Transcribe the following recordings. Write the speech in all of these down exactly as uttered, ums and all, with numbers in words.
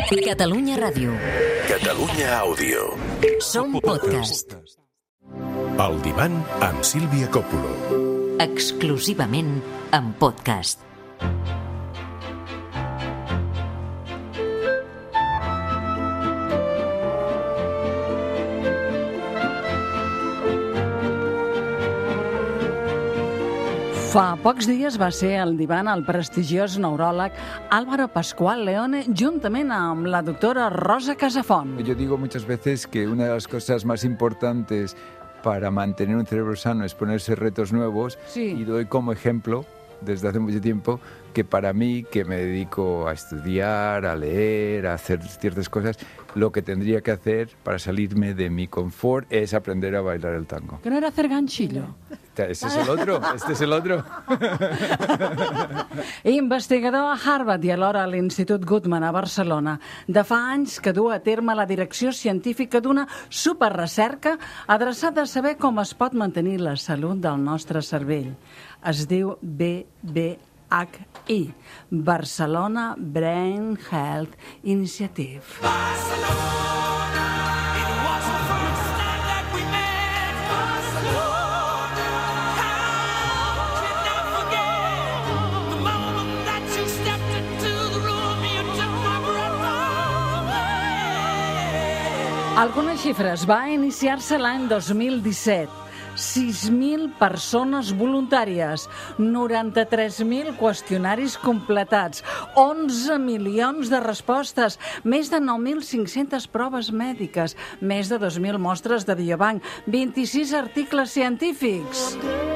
Catalunya Ràdio. Catalunya Àudio. Som podcast. El divan amb Sílvia Coppola. Exclusivament en podcast. Fa pocs dies va ser al divan el prestigiós neuròleg Álvaro Pascual Leone juntament amb la doctora Rosa Casafont. Yo digo muchas veces que una de las cosas más importantes para mantener un cerebro sano es ponerse retos nuevos, sí. Y doy como ejemplo, desde hace mucho tiempo, que para mí, que me dedico a estudiar, a leer, a hacer ciertas cosas, lo que tendría que hacer para salirme de mi confort es aprender a bailar el tango. Que no era hacer ganchillo. Este es el otro, este es el otro. Investigador a Harvard i alhora a l'Institut Guttman a Barcelona, de fa anys que du a terme la direcció científica d'una superrecerca adreçada a saber com es pot mantenir la salut del nostre cervell. Es diu B B H I, Barcelona Brain Health Initiative. Barcelona, it was the first time that we met. Barcelona, how can I forget the moment that you stepped into the room, you took my breath away. Algunes xifres. Va iniciar-se l'any dos mil disset. sis mil persones voluntàries, noranta-tres mil qüestionaris completats, onze milions de respostes, més de nou mil cinc-centes proves mèdiques, més de dos mil mostres de biobanc, vint-i-sis articles científics.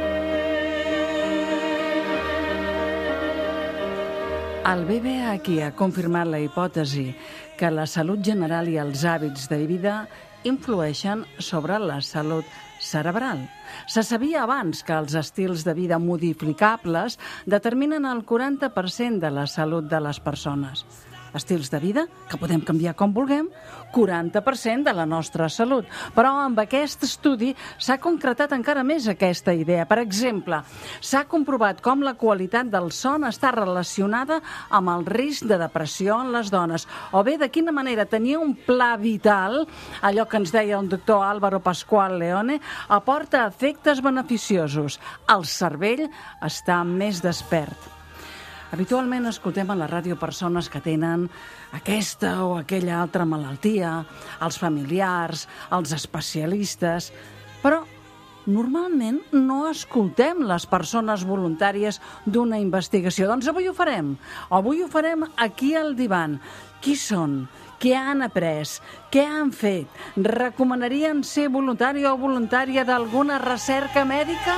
El B B H I ha confirmat la hipòtesi que la salut general i els hàbits de vida influeixen sobre la salut cerebral. Se sabia abans que els estils de vida modificables determinen el quaranta per cent de la salut de les persones. Estils de vida que podem canviar com vulguem, quaranta per cent de la nostra salut. Però amb aquest estudi s'ha concretat encara més aquesta idea. Per exemple, s'ha comprovat com la qualitat del son està relacionada amb el risc de depressió en les dones, o bé de quina manera tenir un pla vital, allò que ens deia el doctor Álvaro Pascual Leone, aporta efectes beneficiosos. El cervell està més despert. Habitualment escoltem a la ràdio persones que tenen aquesta o aquella altra malaltia, els familiars, els especialistes, però normalment no escoltem les persones voluntàries d'una investigació. Doncs avui ho farem. Avui ho farem aquí al divan. Qui són? Què han après? Què han fet? Recomanarien ser voluntari o voluntària d'alguna recerca mèdica?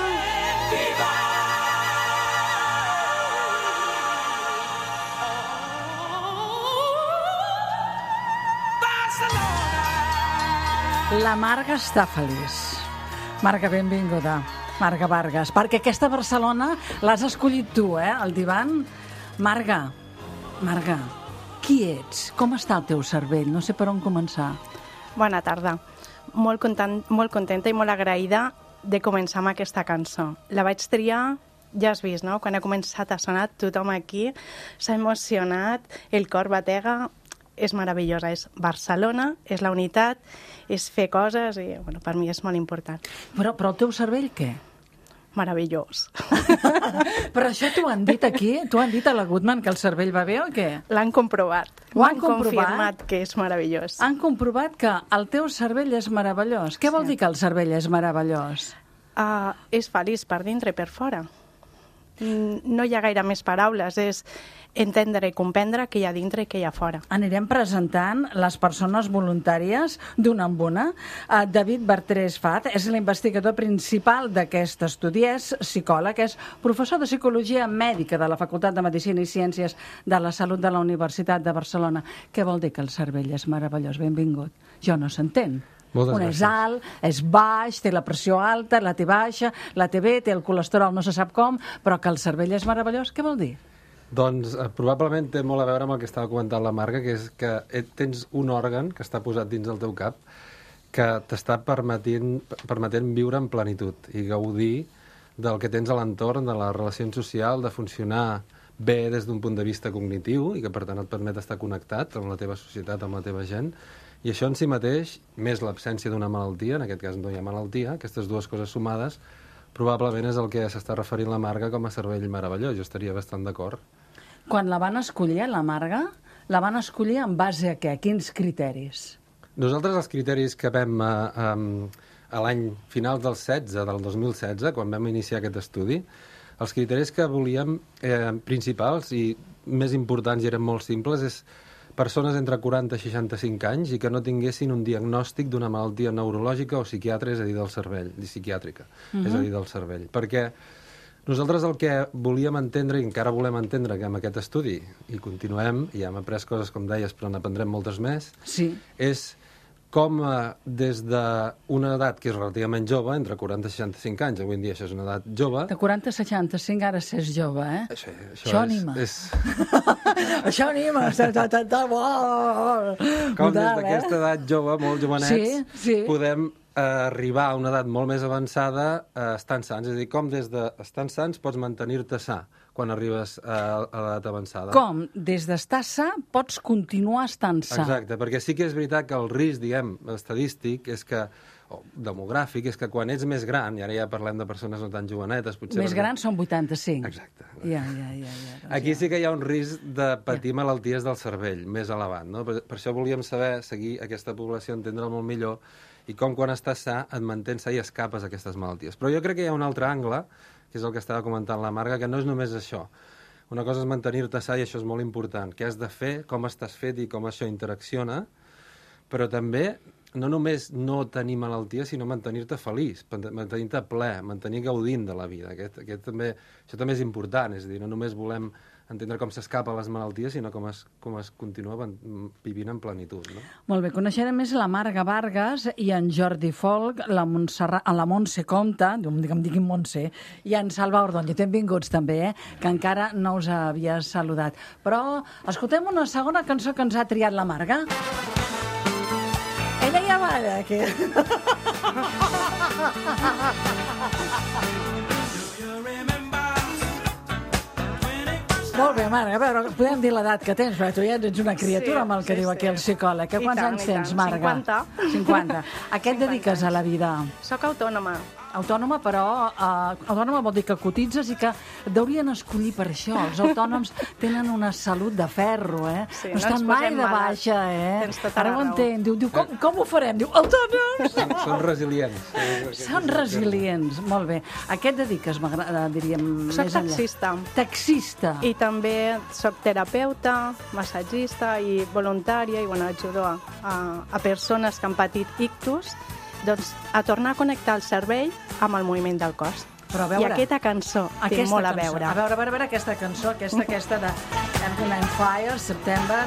La Marga està feliç. Marga, benvinguda. Marga Vargas, perquè aquesta Barcelona l'has escollit tu, eh, al divan. Marga, Marga, qui ets? Com està el teu cervell? No sé per on començar. Bona tarda. Molt, content, molt contenta i molt agraïda de començar amb aquesta cançó. La vaig triar, ja has vist, no? Quan ha començat a sonar, tothom aquí s'ha emocionat, el cor batega. És meravellosa, és Barcelona, és la unitat, és fer coses i bueno, per mi és molt important. Però, però el teu cervell què? Meravellós. Però això t'ho han dit aquí? T'ho han dit a la Guttman que el cervell va bé o què? L'han comprovat. Ho han comprovat? confirmat que és meravellós. Han comprovat que el teu cervell és meravellós. Què vol Sí. dir que el cervell és meravellós? Uh, és feliç per dintre i per fora. No hi ha gaire més paraules, és entendre i comprendre què hi ha dintre i què hi ha fora. Anirem presentant les persones voluntàries d'una en una. Uh, David Bertrés Fat és l'investigador principal d'aquest estudi, és psicòleg, és professor de Psicologia Mèdica de la Facultat de Medicina i Ciències de la Salut de la Universitat de Barcelona. Què vol dir que el cervell és meravellós? Benvingut. Jo no s'entén. Moltes Un gràcies. és alt, és baix, té la pressió alta, la té baixa, la té bé, té el colesterol no se sap com, però que el cervell és meravellós, què vol dir? Doncs eh, probablement té molt a veure amb el que estava comentant la Marga, que és que tens un òrgan que està posat dins del teu cap que t'està permetent, permetent viure en plenitud i gaudir del que tens a l'entorn, de la relació social, de funcionar bé des d'un punt de vista cognitiu i que, per tant, et permet estar connectat amb la teva societat, amb la teva gent, i això en si mateix, més l'absència d'una malaltia, en aquest cas no hi ha malaltia, aquestes dues coses sumades, probablement és el que s'està referint la Marga com a cervell meravellós. Jo estaria bastant d'acord. Quan la van escollir, la Marga, la van escollir en base a què? Quins criteris? Nosaltres els criteris que vam a, a, a l'any final del setze, del dos mil setze, quan vam iniciar aquest estudi, els criteris que volíem eh, principals i més importants i eren molt simples és persones entre quaranta i seixanta-cinc anys i que no tinguessin un diagnòstic d'una malaltia neurològica o psiquiàtrica, és a dir, del cervell, psiquiàtrica, uh-huh. és a dir, del cervell. Perquè nosaltres el que volíem entendre, i encara volem entendre que amb aquest estudi, i continuem, i hem après coses, com deies, però n'aprendrem moltes més, sí. és com eh, des d'una edat que és relativament jove, entre quaranta i seixanta-cinc anys, avui en dia això és una edat jove... De quaranta a seixanta-cinc ara s'és jove, eh? Això, això, això anima. És, és... això anima. Com des d'aquesta edat jove, molt jovenets, sí, sí. podem eh, arribar a una edat molt més avançada eh, estant sants. És a dir, com des d'estant sants pots mantenir-te sa quan arribes a, a l'edat avançada. Com? Des d'estar sa pots continuar estant sa. Exacte, perquè sí que és veritat que el risc, diguem, estadístic, és que, o demogràfic, és que quan ets més gran, i ara ja parlem de persones no tan jovenetes... Potser Més grans són vuitanta-cinc. Exacte. Ja, ja, ja. ja doncs Aquí ja. sí que hi ha un risc de patir ja. malalties del cervell, més elevat, no? Per, per això volíem saber, seguir aquesta població, entendre-la molt millor, i com quan estàs sa et mantens sa i escapes a aquestes malalties. Però jo crec que hi ha un altre angle, que és el que estava comentant la Marga, que no és només això. Una cosa és mantenir-te sa, i això és molt important. Què has de fer, com estàs fet i com això interacciona, però també no només no tenir malaltia, sinó mantenir-te feliç, mantenir-te ple, mantenir gaudint de la vida. Aquest, aquest també, això també és important, és a dir, no només volem entendre com s'escapa a les malalties, sinó com es, com es continua vivint en plenitud. No? Molt bé, coneixerem més la Marga Vargas i en Jordi Folk, la, Montserrat, la Montse Comte, que em diguin Montse, i en Salva Ordonyo. Benvinguts també, eh? Que encara no us havia saludat. Però escoltem una segona cançó que ens ha triat la Marga. Ella ja balla, aquí. Molt bé, Marga, a veure, podem dir l'edat que tens, però tu ja ets una criatura, sí, amb el que sí, diu aquí sí. el psicòleg. Que quants tant, anys tens, Marga? cinquanta. cinquanta. A què et dediques a la vida? Soc autònoma. Autònoma, però uh, autònoma vol dir que cotitzes i que deurien escollir per això. Els autònoms tenen una salut de ferro, eh? Sí, no, no estan mai de baixa, eh? Tens tota Ara la ho raó. entenc. Diu, diu com, com ho farem? Diu, autònoms! Són, són resilients. Són resilients, molt bé. A què et dediques, diríem, Soc més enllà? taxista. Taxista. I també soc terapeuta, massatgista i voluntària, i bueno, ajudo a, a, a persones que han patit ictus, doncs, a tornar a connectar el cervell amb el moviment del cos. Però a veure, I aquesta cançó té aquesta molt a cançó. veure. A veure, a veure, a veure aquesta cançó, aquesta, aquesta de Earth, Wind and Fire, September.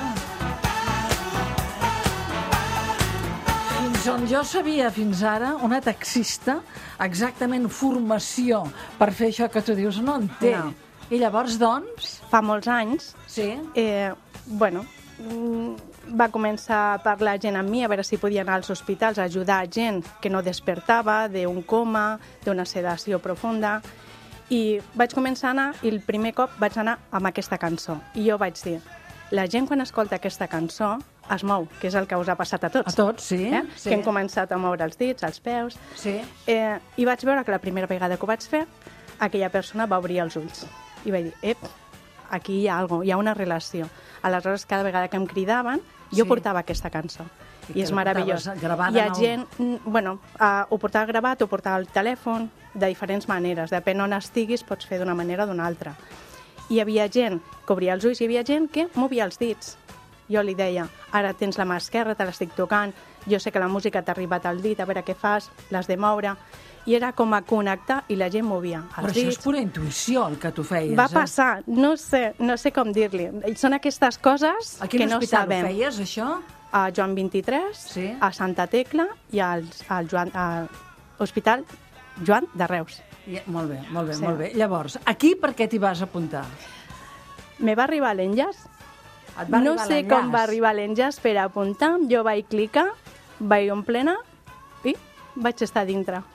Fins on jo sabia fins ara, una taxista, exactament formació per fer això que tu dius, no en té. No. I llavors, doncs... Fa molts anys, Sí. eh, bueno, mm, va començar a parlar gent amb mi, a veure si podia anar als hospitals a ajudar gent que no despertava, d'un coma, d'una sedació profunda. I vaig començar a anar, i el primer cop vaig anar amb aquesta cançó. I jo vaig dir, la gent quan escolta aquesta cançó es mou, que és el que us ha passat a tots. A tots, sí. Eh? sí. Que hem començat a moure els dits, els peus. Sí. Eh, I vaig veure que la primera vegada que ho vaig fer, aquella persona va obrir els ulls. I vaig dir, ep, aquí hi ha alguna cosa, hi ha una relació. Aleshores, cada vegada que em cridaven, jo Sí. portava aquesta cançó. I I, que és la meravellós. portaves gravada Hi ha en el- gent, mm, bueno, uh, ho portava gravat, ho portava al telèfon, de diferents maneres. Depèn on estiguis, pots fer d'una manera o d'una altra. Hi havia gent que obria els ulls, hi havia gent que movia els dits. Jo li deia, ara tens la mà esquerra, te l'estic tocant, jo sé que la música t'ha arribat al dit, a veure què fas, l'has de moure. I era com a connectar i la gent movia els Però això és dits. pura intuïció, el que tu feies. Va eh? passar, no sé, no sé com dir-li. Són aquestes coses A quin que no hospital sabem. ho feies, això? A Joan vint-i-tres, Sí. a Santa Tecla i al, al Joan, a Hospital Joan de Reus. Ja, molt bé, molt bé, Sí. molt bé. Llavors, aquí per què t'hi vas apuntar? Me va arribar l'enllaç. Et va No arribar sé l'enllaç? com va arribar l'enllaç per apuntar. Jo vaig clicar, vaig omplenar i vaig estar dintre.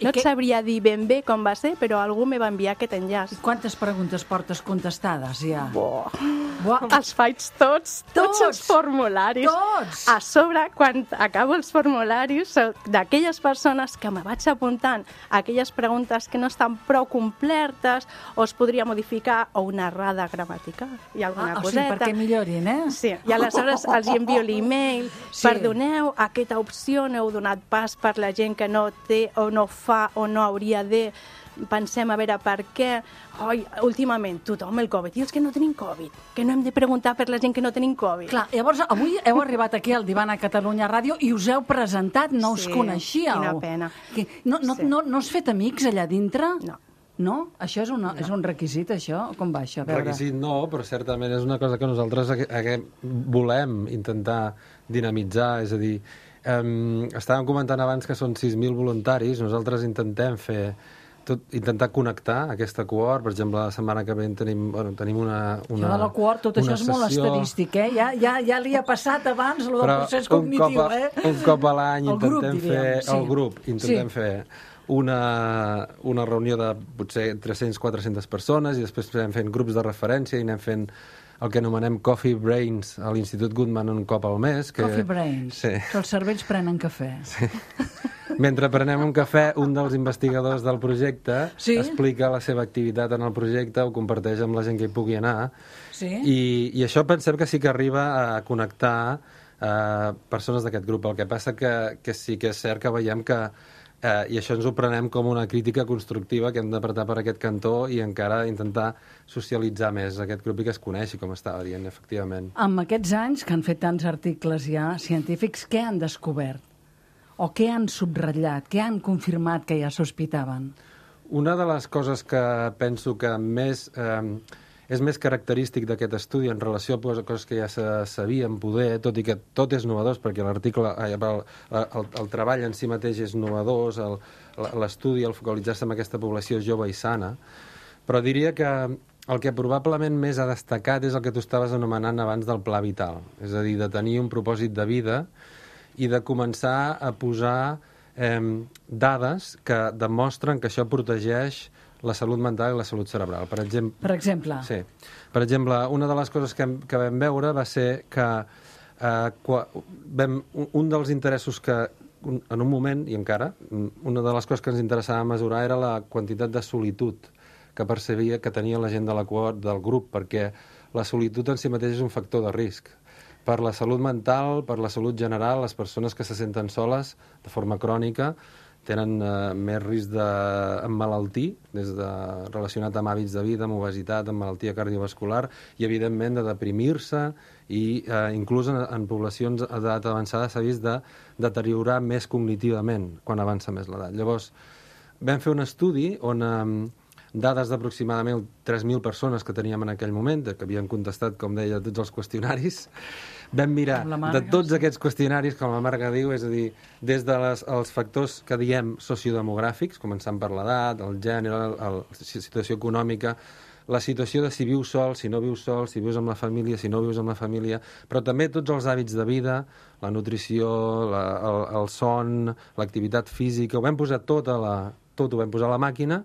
No et sabria dir ben bé com va ser, però algú me va enviar aquest enllaç. Quantes preguntes portes contestades, ja? Buah. Buah. Els faig tots, tots, tots els formularis. Tots! A sobre, quan acabo els formularis, d'aquelles persones que me vaig apuntant aquelles preguntes que no estan prou complertes, o es podria modificar, o una errada gramatical, i alguna Ah, o coseta. sigui, perquè millorin, eh? Sí, i aleshores els envio l'email, Sí. perdoneu, aquesta opció no heu donat pas per la gent que no té o no fa o no hauria de, pensem a veure per què. Oi, últimament, tothom el Covid, i els que no tenim Covid, que no hem de preguntar per la gent que no tenim Covid. Clar, llavors, avui heu arribat aquí al Divan a Catalunya Ràdio i us heu presentat, no us Sí, coneixíeu. quina pena. Que, no, no, Sí. no, no us fet amics allà dintre? No. No? Això és, una, és un requisit, això? Com va això? A veure. Requisit no, però certament és una cosa que nosaltres hague- hague- volem intentar dinamitzar, és a dir, um, estàvem comentant abans que són sis mil voluntaris, nosaltres intentem fer tot, intentar connectar aquesta cohort, per exemple, la setmana que ve tenim, bueno, tenim una, una Això de la cohort, tot això una és molt sessió, estadístic, eh? Ja, ja, ja li ha passat abans, el del però procés un cognitiu, cop a, eh? un cop a l'any El grup, intentem diríem, fer, sí. el grup, intentem Sí. fer una, una reunió de potser tres-centes a quatre-centes persones i després anem fent grups de referència i anem fent el que anomenem Coffee Brains a l'Institut Goodman un cop al mes. Que, Coffee Brains, Sí. que els cervells prenen cafè. Sí. Mentre prenem un cafè, un dels investigadors del projecte Sí? explica la seva activitat en el projecte, ho comparteix amb la gent que hi pugui anar, Sí? i, i això pensem que sí que arriba a connectar eh, persones d'aquest grup. El que passa que, que sí que és cert que veiem que Eh, i això ens ho prenem com una crítica constructiva que hem d'apretar per aquest cantó i encara intentar socialitzar més aquest grup i que es coneixi, com estava dient, efectivament. Amb aquests anys que han fet tants articles ja científics, què han descobert? O què han subratllat? Què han confirmat que ja sospitaven? Una de les coses que penso que més eh, és més característic d'aquest estudi en relació a coses que ja se sabien poder, tot i que tot és novedós, perquè l'article, el, el, el treball en si mateix és novedós, el, l'estudi, el focalitzar-se en aquesta població jove i sana, però diria que el que probablement més ha destacat és el que tu estaves anomenant abans del pla vital, és a dir, de tenir un propòsit de vida i de començar a posar eh, dades que demostren que això protegeix la salut mental i la salut cerebral. Per exemple, per exemple? Sí. Per exemple, una de les coses que, que vam veure va ser que eh, qua, vam, un dels interessos que un, en un moment, i encara, una de les coses que ens interessava mesurar era la quantitat de solitud que percebia que tenia la gent de la cohort del grup, perquè la solitud en si mateix és un factor de risc. Per la salut mental, per la salut general, les persones que se senten soles de forma crònica tenen eh, més risc d'emmalaltir, des de relacionat amb hàbits de vida, amb obesitat, amb malaltia cardiovascular, i evidentment de deprimir-se, i eh, inclús en, en poblacions d'edat avançada s'ha vist de deteriorar més cognitivament quan avança més l'edat. Llavors, vam fer un estudi on eh, dades d'aproximadament tres mil persones que teníem en aquell moment, que havien contestat, com deia, tots els qüestionaris, vam mirar Marga, de tots sí. aquests qüestionaris, com la Marga diu, és a dir, des dels de factors que diem sociodemogràfics, començant per l'edat, el gènere, el, la situació econòmica, la situació de si vius sol, si no vius sol, si vius amb la família, si no vius amb la família, però també tots els hàbits de vida, la nutrició, la, el, el son, l'activitat física, ho vam posar tot a la, tot ho vam posar a la màquina,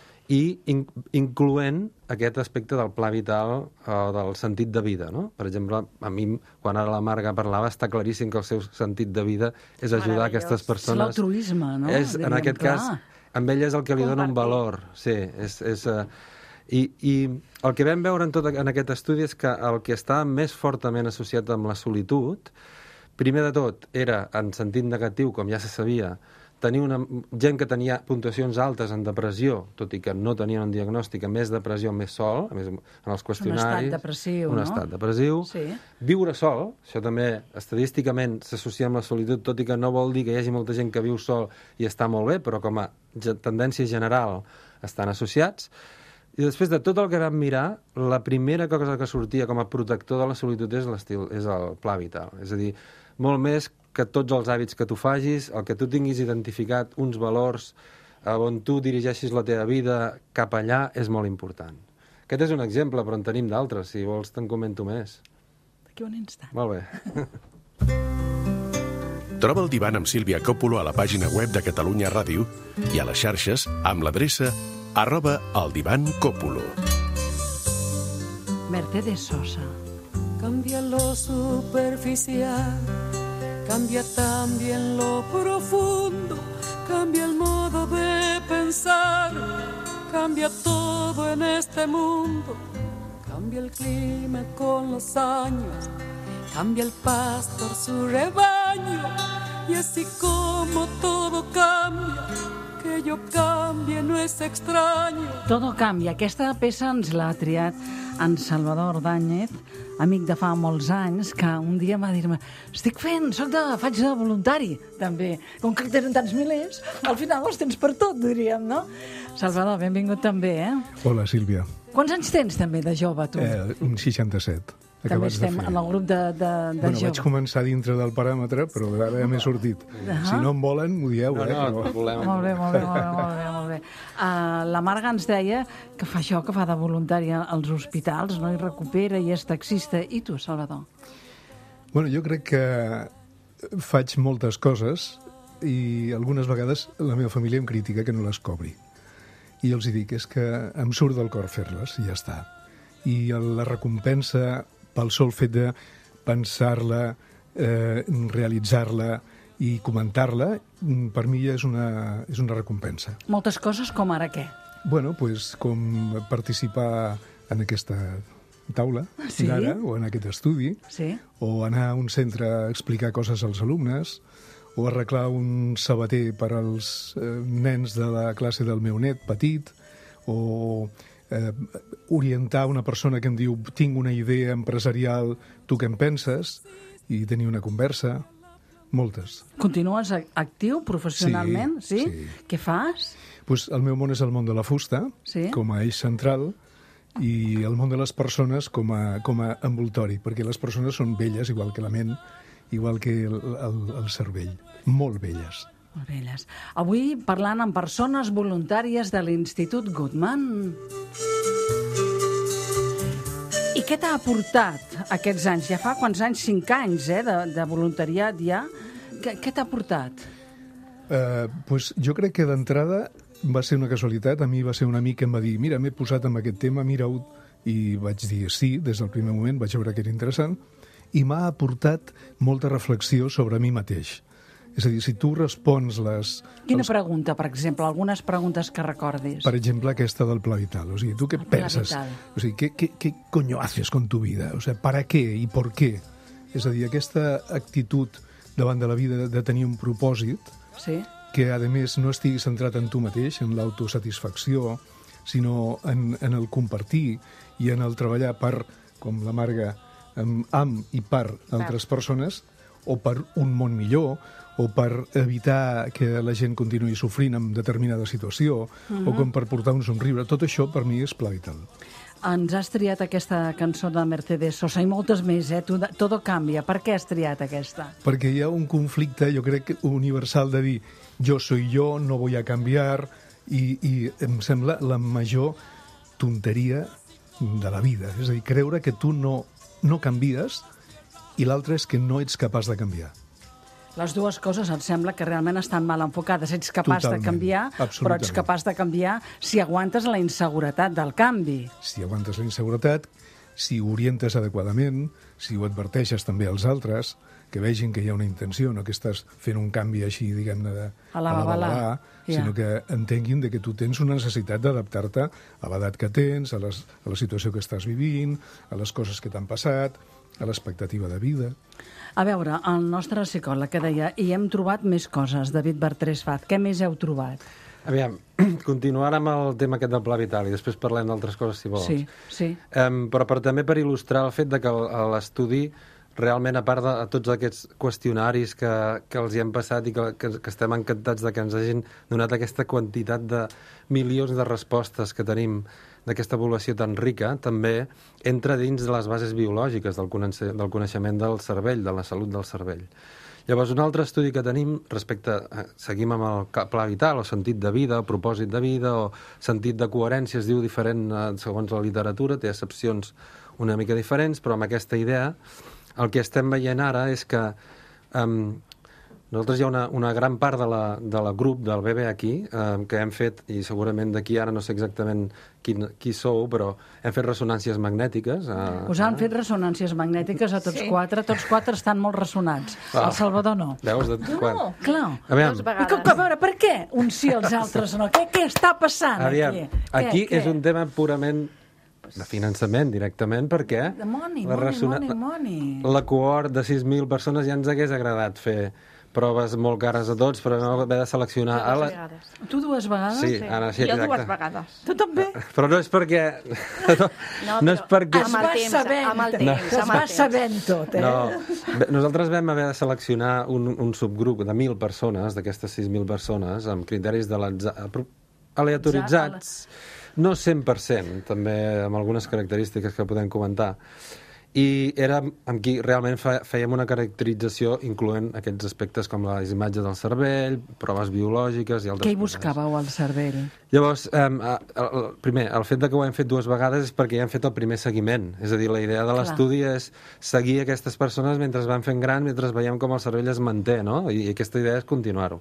i in, incloent aquest aspecte del pla vital o del sentit de vida, no? Per exemple, a mi, quan ara la Marga parlava, està claríssim que el seu sentit de vida és ajudar Meravellós. aquestes És persones. l'altruisme, no? És, en Diríem, aquest clar. cas, amb ell és el que li dona un Compartir. valor. Sí, és... és uh, i, I el que vam veure en, tot, en aquest estudi és que el que està més fortament associat amb la solitud, primer de tot, era en sentit negatiu, com ja se sabia, tenir una gent que tenia puntuacions altes en depressió, tot i que no tenien un diagnòstic, més depressió, més sol, a més en els qüestionaris. Un estat depressiu, un no? estat depressiu. Sí. Viure sol, això també estadísticament s'associa amb la solitud, tot i que no vol dir que hi hagi molta gent que viu sol i està molt bé, però com a tendència general estan associats. I després de tot el que vam mirar, la primera cosa que sortia com a protector de la solitud és l'estil, és el pla vital. És a dir, molt més que tots els hàbits que tu facis, el que tu tinguis identificat, uns valors on tu dirigeixis la teva vida cap allà, és molt important. Aquest és un exemple, però en tenim d'altres. Si vols te'n comento més. D'aquí un instant. Molt bé. Troba el divan amb Sílvia Còpolo a la pàgina web de Catalunya Ràdio i a les xarxes amb l'adreça arroba el divan Còpolo. Mercedes Sosa. Cambia lo superficial, cambia también lo profundo, cambia el modo de pensar, cambia todo en este mundo, cambia el clima con los años, cambia el pastor su rebaño, y así como todo cambia, que yo cambie no es extraño. Todo canvia. Aquesta peça ens l'ha triat en Salvador Ordàñez, amic de fa molts anys, que un dia va dir-me estic fent, soc de, faig de voluntari, també. Com que tenen tants milers, al final els tens per tot, diríem, no? Salvador, benvingut també, eh? Hola, Sílvia. Quants anys tens també de jove, tu? Eh, un seixanta-set. També estem en el grup de, de, de bueno, jove. vaig començar dintre del paràmetre, però ara ja m'he sortit. Uh-huh. Si no em volen, m'ho dieu, No, eh? no, Però... volem. Molt bé, molt bé, molt bé, molt bé, molt bé. Uh, la Marga ens deia que fa això, que fa de voluntària als hospitals, no? I recupera i és taxista. I tu, Salvador? Bueno, jo crec que faig moltes coses i algunes vegades la meva família em critica que no les cobri. I els hi dic, és que em surt del cor fer-les i ja està. I la recompensa pel sol fet de pensar-la, eh, realitzar-la i comentar-la, per mi és una, és una recompensa. Moltes coses com ara què? Bueno, pues, com participar en aquesta taula Sí? d'ara, o en aquest estudi, Sí? o anar a un centre a explicar coses als alumnes, o arreglar un sabater per als eh, nens de la classe del meu net petit, o eh, orientar una persona que em diu tinc una idea empresarial, tu què en penses? I tenir una conversa. Moltes. Continues actiu professionalment? Sí, Sí? sí. Què fas? Pues el meu món és el món de la fusta, Sí. com a eix central, i el món de les persones com a, com a envoltori, perquè les persones són velles, igual que la ment, igual que el, el, el cervell. Molt velles. Molt belles. Avui parlant amb persones voluntàries de l'Institut Goodman. I què t'ha aportat aquests anys? Ja fa quants anys? Cinc anys, eh, de, de voluntariat ja. Què, què t'ha aportat? Uh, pues jo crec que d'entrada va ser una casualitat. A mi va ser un amic que em va dir mira, m'he posat amb aquest tema, mira-ho. I vaig dir sí, des del primer moment vaig veure que era interessant. I m'ha aportat molta reflexió sobre mi mateix. És a dir, si tu respons les... Quina els, pregunta, per exemple? Algunes preguntes que recordis. per exemple, aquesta del pla vital. O sigui, tu què El pla penses? vital. O sigui, ¿qué, qué, ¿qué coño haces con tu vida? O sea, ¿para qué y por qué? És a dir, aquesta actitud davant de la vida de tenir un propòsit Sí? que, a més, no estigui centrat en tu mateix, en l'autosatisfacció, sinó en, en el compartir i en el treballar per, com la Marga, amb, amb i per altres persones, o per un món millor, o per evitar que la gent continuï sofrint en determinada situació, Mhm. o com per portar un somriure. Tot això, per mi, és pla vital. Ens has triat aquesta cançó de Mercedes Sosa i moltes més, eh? Tu- Todo cambia. Per què has triat aquesta? Perquè hi ha un conflicte, jo crec, universal de dir jo soy yo, no voy a cambiar, i, i em sembla la major tonteria de la vida. És a dir, creure que tu no, no canvies i l'altre és que no ets capaç de canviar. Les dues coses em sembla que realment estan mal enfocades. Ets capaç Totalment, de canviar, però ets absolutament. capaç de canviar si aguantes la inseguretat del canvi. Si aguantes la inseguretat, si ho orientes adequadament, si ho adverteixes també als altres, que vegin que hi ha una intenció, no que estàs fent un canvi així, diguem-ne, de, A la babalà. sinó Ja. que entenguin de que tu tens una necessitat d'adaptar-te a l'edat que tens, a, les, a la situació que estàs vivint, a les coses que t'han passat, a l'expectativa de vida. A veure, el nostre psicòleg que deia i hem trobat més coses, David Bertrés Faz. Què més heu trobat? Aviam, continuar amb el tema aquest del pla vital i després parlem d'altres coses, si vols. Sí, sí. Um, però per, també per il·lustrar el fet de que el- l'estudi realment, a part de tots aquests qüestionaris que, que els hi hem passat i que, que, que estem encantats de que ens hagin donat aquesta quantitat de milions de respostes que tenim d'aquesta població tan rica, també entra dins de les bases biològiques del, coneix del coneixement del cervell, de la salut del cervell. Llavors, un altre estudi que tenim respecte... A, seguim amb el pla vital, o sentit de vida, o propòsit de vida, o sentit de coherència, es diu diferent eh, segons la literatura, té accepcions una mica diferents, però amb aquesta idea el que estem veient ara és que um, Nosaltres hi ha una, una gran part de la, de la grup del B B aquí eh, que hem fet, i segurament d'aquí ara no sé exactament qui, qui sou, però hem fet ressonàncies magnètiques. Eh, Us han fet ressonàncies magnètiques a tots Sí. quatre, tots quatre estan molt ressonats. Ah. El Salvador no. Veus? De, quan? No, clar. A veure, Dos I vegades. com, a veure, per què uns sí els altres no? Què, què està passant aviam, aquí? aquí què, és un tema purament de finançament, directament, perquè De money, la money, ressona- money, money. la cohort de sis mil persones ja ens hagués agradat fer proves molt cares a tots, però no haver de seleccionar... Jo a dues la... vegades. Tu dues vegades? Sí, Anna, sí, Jo exacte. dues vegades. Tu també? Però no és perquè... No, No, no és però perquè... Es Amb el va temps, sabent, amb el no. temps, es amb el va temps. sabent tot, eh? No, Bé, nosaltres vam haver de seleccionar un, un subgrup de mil persones, d'aquestes sis mil persones, amb criteris de l'atza- apro- aleatoritzats, no cent per cent, també amb algunes característiques que podem comentar. I era amb qui realment fe- fèiem una caracterització incloent aquests aspectes com les imatges del cervell, proves biològiques i altres Què hi coses. buscàveu al cervell? Llavors, eh, el, el, primer, el fet de que ho hem fet dues vegades és perquè ja hem fet el primer seguiment. És a dir, la idea de Clar. l'estudi és seguir aquestes persones mentre es van fent grans, mentre veiem com el cervell es manté, no? I, i aquesta idea és continuar-ho.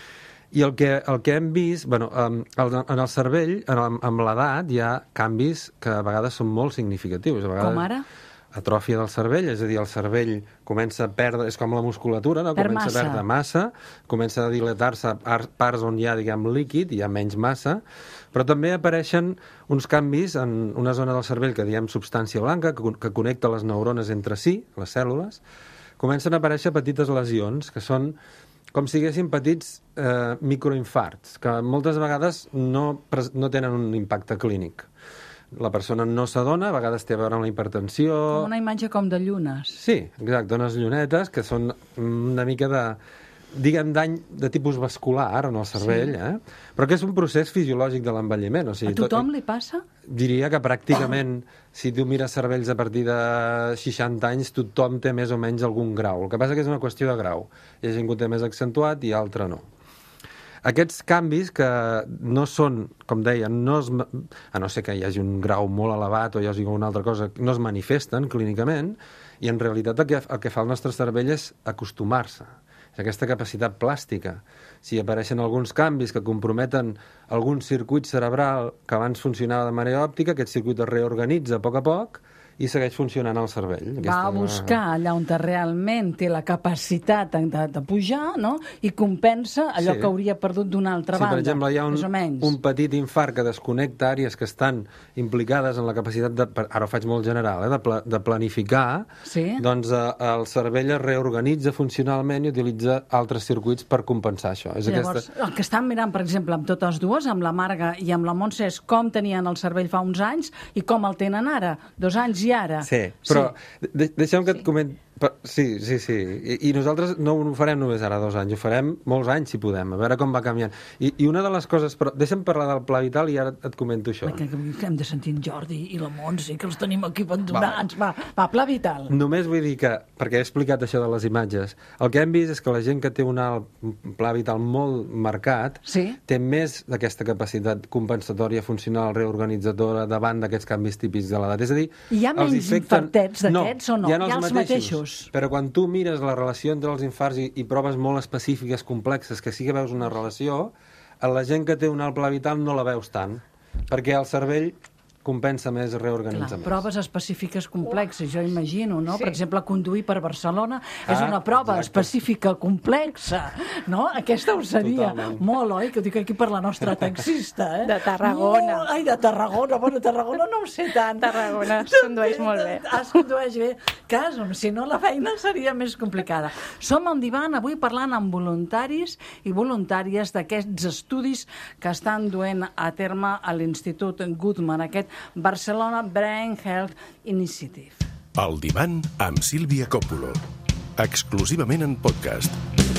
I el que, el que hem vist, bueno, um, el, en el cervell, en, el- amb l'edat, hi ha canvis que a vegades són molt significatius. A vegades, Com ara? Atròfia del cervell, és a dir, el cervell comença a perdre, és com la musculatura, no? Perd Comença massa. a perdre massa, comença a dilatar-se a parts on hi ha, diguem, líquid, hi ha menys massa, però també apareixen uns canvis en una zona del cervell que diem substància blanca, que, que connecta les neurones entre si, les cèl·lules. Comencen a aparèixer petites lesions, que són com si haguessin petits eh, microinfarts, que moltes vegades no, pres- no tenen un impacte clínic. La persona no s'adona, a vegades té a veure amb la hipertensió... Com una imatge com de llunes. Sí, exacte, unes llunetes que són una mica de, diguem, dany de tipus vascular en el cervell, sí. eh? Però que és un procés fisiològic de l'envelliment. O sigui, A tothom li passa? Diria que pràcticament, si tu mires cervells a partir de seixanta anys, tothom té més o menys algun grau. El que passa que és una qüestió de grau. Hi ha gent que ho té més accentuat i altre no. Aquests canvis que no són, com deia, no es, a no ser que hi hagi un grau molt elevat o hi hagi alguna altra cosa, no es manifesten clínicament i en realitat el que, el que fa el nostre cervell és acostumar-se. És aquesta capacitat plàstica. Si apareixen alguns canvis que comprometen algun circuit cerebral que abans funcionava de manera òptica, aquest circuit es reorganitza a poc a poc i segueix funcionant al cervell. Va a buscar allà on realment té la capacitat de, de pujar, no? I compensa allò Sí. que hauria perdut d'una altra Si, banda. per exemple, hi ha un, més o menys. un petit infart que desconnecta àrees que estan implicades en la capacitat de, per- ara ho faig molt general, eh, de, pla, de planificar, Sí. doncs eh, el cervell es reorganitza funcionalment i utilitza altres circuits per compensar això. És Llavors, aquesta... el que estan mirant, per exemple, amb totes dues, amb la Marga i amb la Montse, és com tenien el cervell fa uns anys i com el tenen ara, dos anys i ara. Sí, però de deixa'm que et comenti... Per- Sí, sí, sí. I, I nosaltres no ho farem només ara dos anys, ho farem molts anys si podem, a veure com va canviant. I, i una de les coses... Però deixa'm parlar del Pla Vital i ara et comento això. Que, que hem de sentir en Jordi i la Montse, que els tenim aquí abandonats. Va, va, Pla Vital. Només vull dir que, perquè he explicat això de les imatges, el que hem vist és que la gent que té un alt pla vital molt marcat Sí. té més d'aquesta capacitat compensatòria, funcional, reorganitzadora davant d'aquests canvis típics de l'edat. És a dir, Hi ha els menys afecten- infartets d'aquests o no? Hi ha, Hi ha els els mateixos. mateixos. Però quan tu mires la relació entre els infarts i, i proves molt específiques, complexes, que sí que veus una relació, a la gent que té un alt pla vital no la veus tant, perquè el cervell compensa més, reorganitza Clar, més. proves específiques complexes, jo imagino, no? Sí. Per exemple, conduir per Barcelona és Ah, una prova exacte. específica complexa, no? Aquesta ho seria Totalment. molt, oi? Que ho dic aquí per la nostra taxista, eh? De Tarragona. Molt, ai, de Tarragona, bueno, Tarragona no ho sé tant. Tarragona es condueix molt bé. Es condueix bé. Cas, si no, la feina seria més complicada. Som al divan avui parlant amb voluntaris i voluntàries d'aquests estudis que estan duent a terme a l'Institut Goodman, aquest Barcelona Brain Health Initiative. El divan amb Sílvia Coppola. Exclusivament en podcast.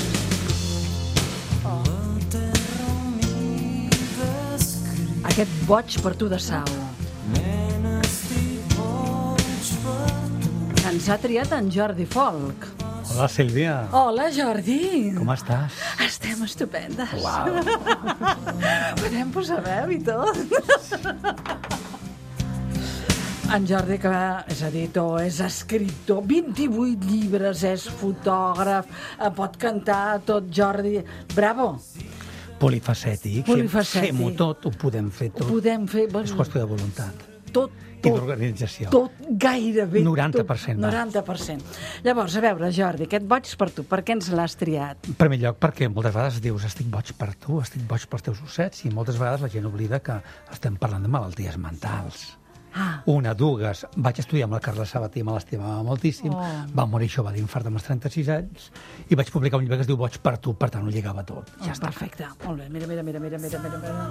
Aquest boig per tu de sau. Ens ha triat en Jordi Folk. Hola, Sílvia. Hola, Jordi. Com estàs? Estem estupendes. Uau. Podem posar veu i tot. En Jordi, que és editor, és escriptor, vint-i-vuit llibres, és fotògraf, pot cantar tot, Jordi. Bravo! Polifacètic. Polifacètic. Fem-ho tot, ho podem fer tot. Ho podem fer... És qüestió de voluntat. Tot, I tot. d'organització. Tot, gairebé. noranta per cent. Tot, noranta per cent. Llavors, a veure, Jordi, aquest boig per tu, per què ens l'has triat? En primer lloc, perquè moltes vegades dius estic boig per tu, estic boig pels teus ossets, i moltes vegades la gent oblida que estem parlant de malalties mentals. Ah. Una, dues, vaig estudiar amb la Carla Sabater, me l'estimava moltíssim, Oh. va morir jove d'infart amb els trenta-sis anys, i vaig publicar un llibre que es diu Boig per tu, per tant ho lligava tot. Ja Oh, està. perfecte, molt bé. Mira, mira, mira, mira, mira, mira, mira.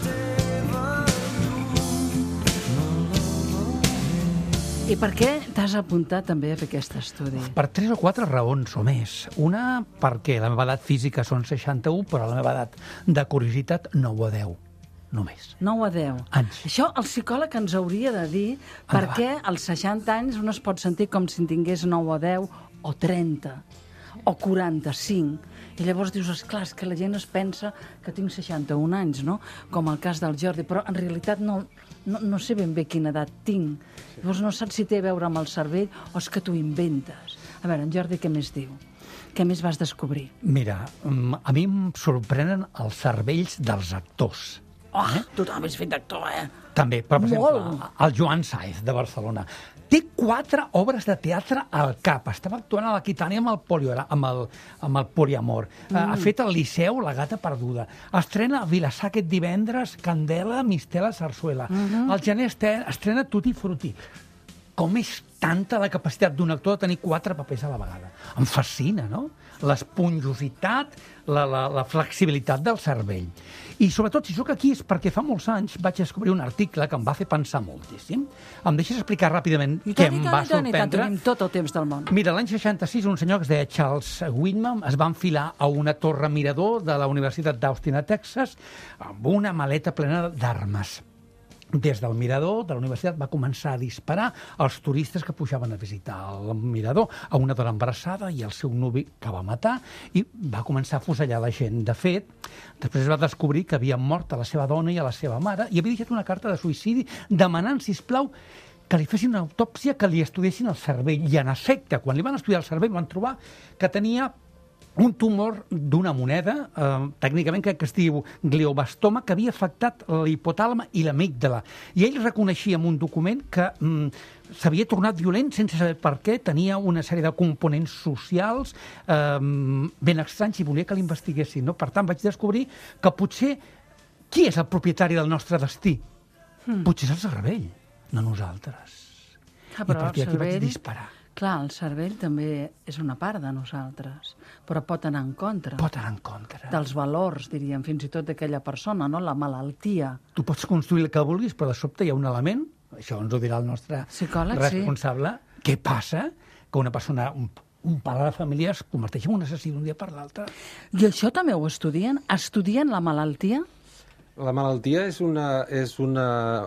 I per què t'has apuntat també a fer aquest estudi? Per tres o quatre raons o més. Una, perquè la meva edat física són seixanta-u, però la meva edat de curiositat nou a deu. Només. nou a deu. Anys. Això el psicòleg ens hauria de dir per Endavant. què als seixanta anys un es pot sentir com si en tingués nou a deu o trenta o quaranta-cinc. I llavors dius, esclar, és que la gent es pensa que tinc seixanta-un anys, no? Com el cas del Jordi, però en realitat no, no, no sé ben bé quina edat tinc. Llavors no saps si té a veure amb el cervell o és que t'ho inventes. A veure, en Jordi què més diu? Què més vas descobrir? Mira, mm, a mi em sorprenen els cervells dels actors. Oh, tu també has fet d'actor, eh? També, però, per Molt. exemple, el Joan Saiz, de Barcelona. Té quatre obres de teatre al cap. Estava actuant a l'Aquitània amb el, poliora, amb el, amb el poliamor. Mm. Ha fet al Liceu La gata perduda. Estrena a Vilassar aquest divendres Candela, Mistela, Sarsuela. Mm -hmm. El gener este- estrena Tutti Frutti. Com és tanta la capacitat d'un actor de tenir quatre papers a la vegada? Em fascina, no? L'esponjositat, la, la, la flexibilitat del cervell. I sobretot, si sóc aquí, és perquè fa molts anys vaig descobrir un article que em va fer pensar moltíssim. Em deixes explicar ràpidament I què tant, i em tant, va i tant, i tant, sorprendre? tenim tot el temps del món. Mira, l'any seixanta-sis un senyor que es deia Charles Whitman es va enfilar a una torre mirador de la Universitat d'Austin a Texas amb una maleta plena d'armes. Des del mirador de la universitat va començar a disparar als turistes que pujaven a visitar el mirador, a una dona embarassada i al seu nuvi, que va matar, i va començar a fusellar la gent. De fet, després es va descobrir que havia mort a la seva dona i a la seva mare i havia deixat una carta de suïcidi demanant, sisplau, que li fessin una autòpsia, que li estudiessin el cervell. I en efecte, quan li van estudiar el cervell van trobar que tenia un tumor d'una moneda, eh, tècnicament crec que es diu glioblastoma, que havia afectat l'hipotàlama i l'amígdala. I ell reconeixia en un document que mm, s'havia tornat violent sense saber per què, tenia una sèrie de components socials eh, ben estranys i volia que l'investiguessin. No? Per tant, vaig descobrir que potser qui és el propietari del nostre destí? Hmm. Potser és el cervell, no nosaltres. Ah, I però per el aquí cervell... vaig disparar. Clar, el cervell també és una part de nosaltres, però pot anar en contra. Pot anar en contra. Dels valors, diríem, fins i tot d'aquella persona, no? La malaltia. Tu pots construir el que vulguis, però de sobte hi ha un element, això ens ho dirà el nostre psicòleg, responsable, sí. Què passa? Que una persona, un, un pare de família es converteix en un assassí d'un dia per l'altre. I això també ho estudien? Estudien la malaltia? La malaltia és una... És una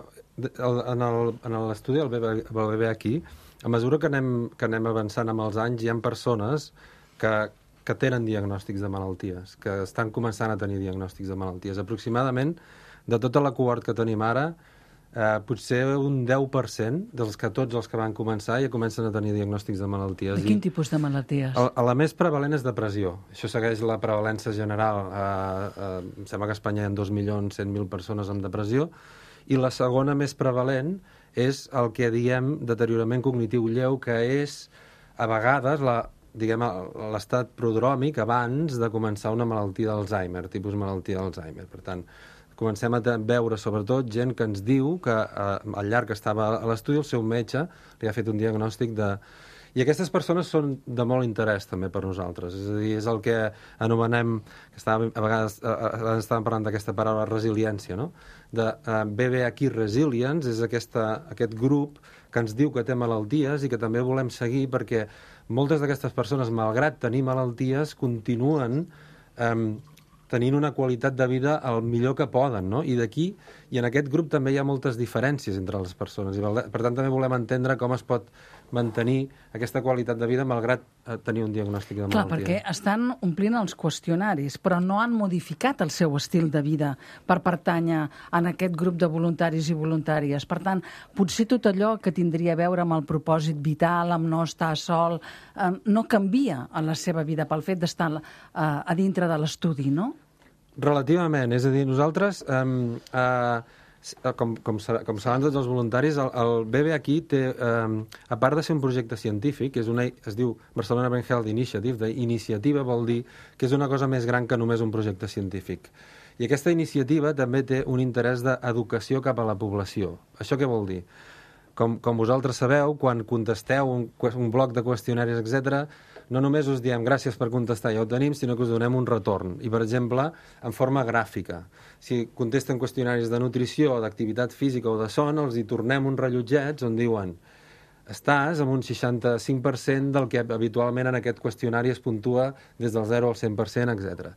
en l'estudi del B B aquí, a mesura que anem, que anem avançant amb els anys, hi ha persones que, que tenen diagnòstics de malalties, que estan començant a tenir diagnòstics de malalties. Aproximadament, de tota la cohort que tenim ara, eh, potser un deu per cent dels que tots els que van començar ja comencen a tenir diagnòstics de malalties. De quin I tipus de malalties? A, a la més prevalent és depressió. Això segueix la prevalència general. Eh, eh, em sembla que a Espanya hi ha dos milions cent mil persones amb depressió. I la segona més prevalent és el que diem deteriorament cognitiu lleu, que és, a vegades, la, diguem, l'estat prodròmic abans de començar una malaltia d'Alzheimer, tipus malaltia d'Alzheimer. Per tant, comencem a veure, sobretot, gent que ens diu que eh, al llarg que estava a l'estudi el seu metge li ha fet un diagnòstic de... I aquestes persones són de molt interès també per nosaltres. És a dir, és el que anomenem, que estàvem, a vegades eh, estàvem parlant d'aquesta paraula resiliència, no? De eh, B B aquí Resilience, és aquesta, aquest grup que ens diu que té malalties i que també volem seguir perquè moltes d'aquestes persones, malgrat tenir malalties, continuen eh, tenint una qualitat de vida el millor que poden, no? I d'aquí, i en aquest grup també hi ha moltes diferències entre les persones, i per tant també volem entendre com es pot mantenir aquesta qualitat de vida malgrat eh, tenir un diagnòstic de Clar, malaltia. perquè estan omplint els qüestionaris, però no han modificat el seu estil de vida per pertànyer en aquest grup de voluntaris i voluntàries. Per tant, potser tot allò que tindria a veure amb el propòsit vital, amb no estar sol, eh, no canvia en la seva vida pel fet d'estar eh, a dintre de l'estudi, no? Relativament, és a dir, nosaltres, eh, eh, com, com, com saben tots els voluntaris, el, el B B aquí té, eh, a part de ser un projecte científic, és una, es diu Barcelona Brain Health Initiative, d'iniciativa vol dir que és una cosa més gran que només un projecte científic. I aquesta iniciativa també té un interès d'educació cap a la població. Això què vol dir? Com, com vosaltres sabeu, quan contesteu un, un bloc de qüestionaris, etcètera, no només us diem gràcies per contestar, ja ho tenim, sinó que us donem un retorn. I, per exemple, en forma gràfica. Si contesten qüestionaris de nutrició, d'activitat física o de son, els hi tornem uns rellotgets on diuen estàs amb un seixanta-cinc per cent del que habitualment en aquest qüestionari es puntua des del zero al cent per cent, etcètera.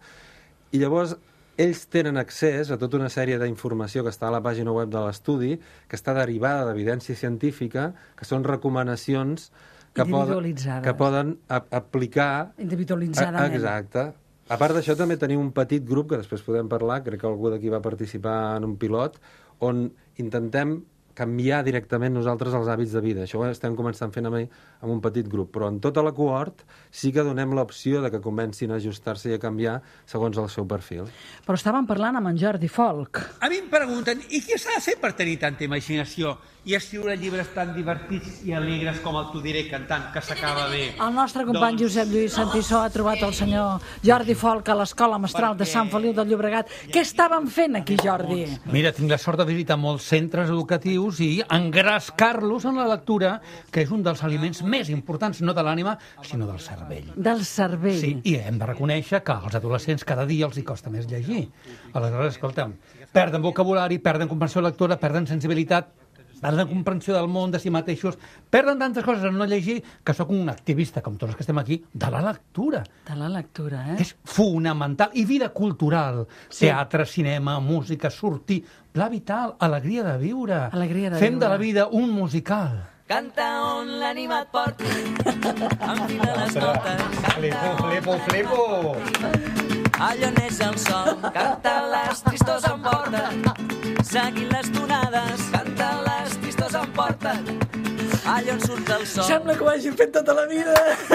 I llavors ells tenen accés a tota una sèrie d'informació que està a la pàgina web de l'estudi, que està derivada d'evidència científica, que són recomanacions que poden, que poden a, aplicar... Individualitzadament. Exacte. A part d'això, també tenim un petit grup, que després podem parlar, crec que algú d'aquí va participar en un pilot, on intentem canviar directament nosaltres els hàbits de vida. Això ho estem començant fent amb, amb un petit grup, però en tota la cohort sí que donem l'opció de que comencin a ajustar-se i a canviar segons el seu perfil. Però estàvem parlant amb en Jordi Folk. A mi em pregunten, i què s'ha de fer per tenir tanta imaginació i escriure llibres tan divertits i alegres com el T'ho diré cantant, que s'acaba bé? El nostre company doncs... Josep Lluís Santissó ha trobat el senyor Jordi Folk a l'Escola Mestral de Sant Feliu del Llobregat. Què estaven fent aquí, Jordi? Mira, tinc la sort de visitar molts centres educatius i engrescar-los en la lectura, que és un dels aliments més importants, no de l'ànima, sinó del cervell. Del cervell. Sí, i hem de reconèixer que als adolescents cada dia els hi costa més llegir. Aleshores, escolta'm, perden vocabulari, perden comprensió lectora, perden sensibilitat, perden comprensió del món, de si mateixos, perden tantes coses en no llegir, que sóc un activista, com tots els que estem aquí, de la lectura. De la lectura, eh? És fonamental. I vida cultural. Sí. Teatre, cinema, música, sortir, pla vital, alegria de viure. Alegria de Fem viure. de la vida un musical. Canta on l'ànima et porti, enfila les notes. Flipo, flipo, flipo! Allò neix el sol, canta les tristors em porten, seguint les tonades, canta les tristors em porten, allò on surt el sol. Sembla que ho hagi fet tota la vida.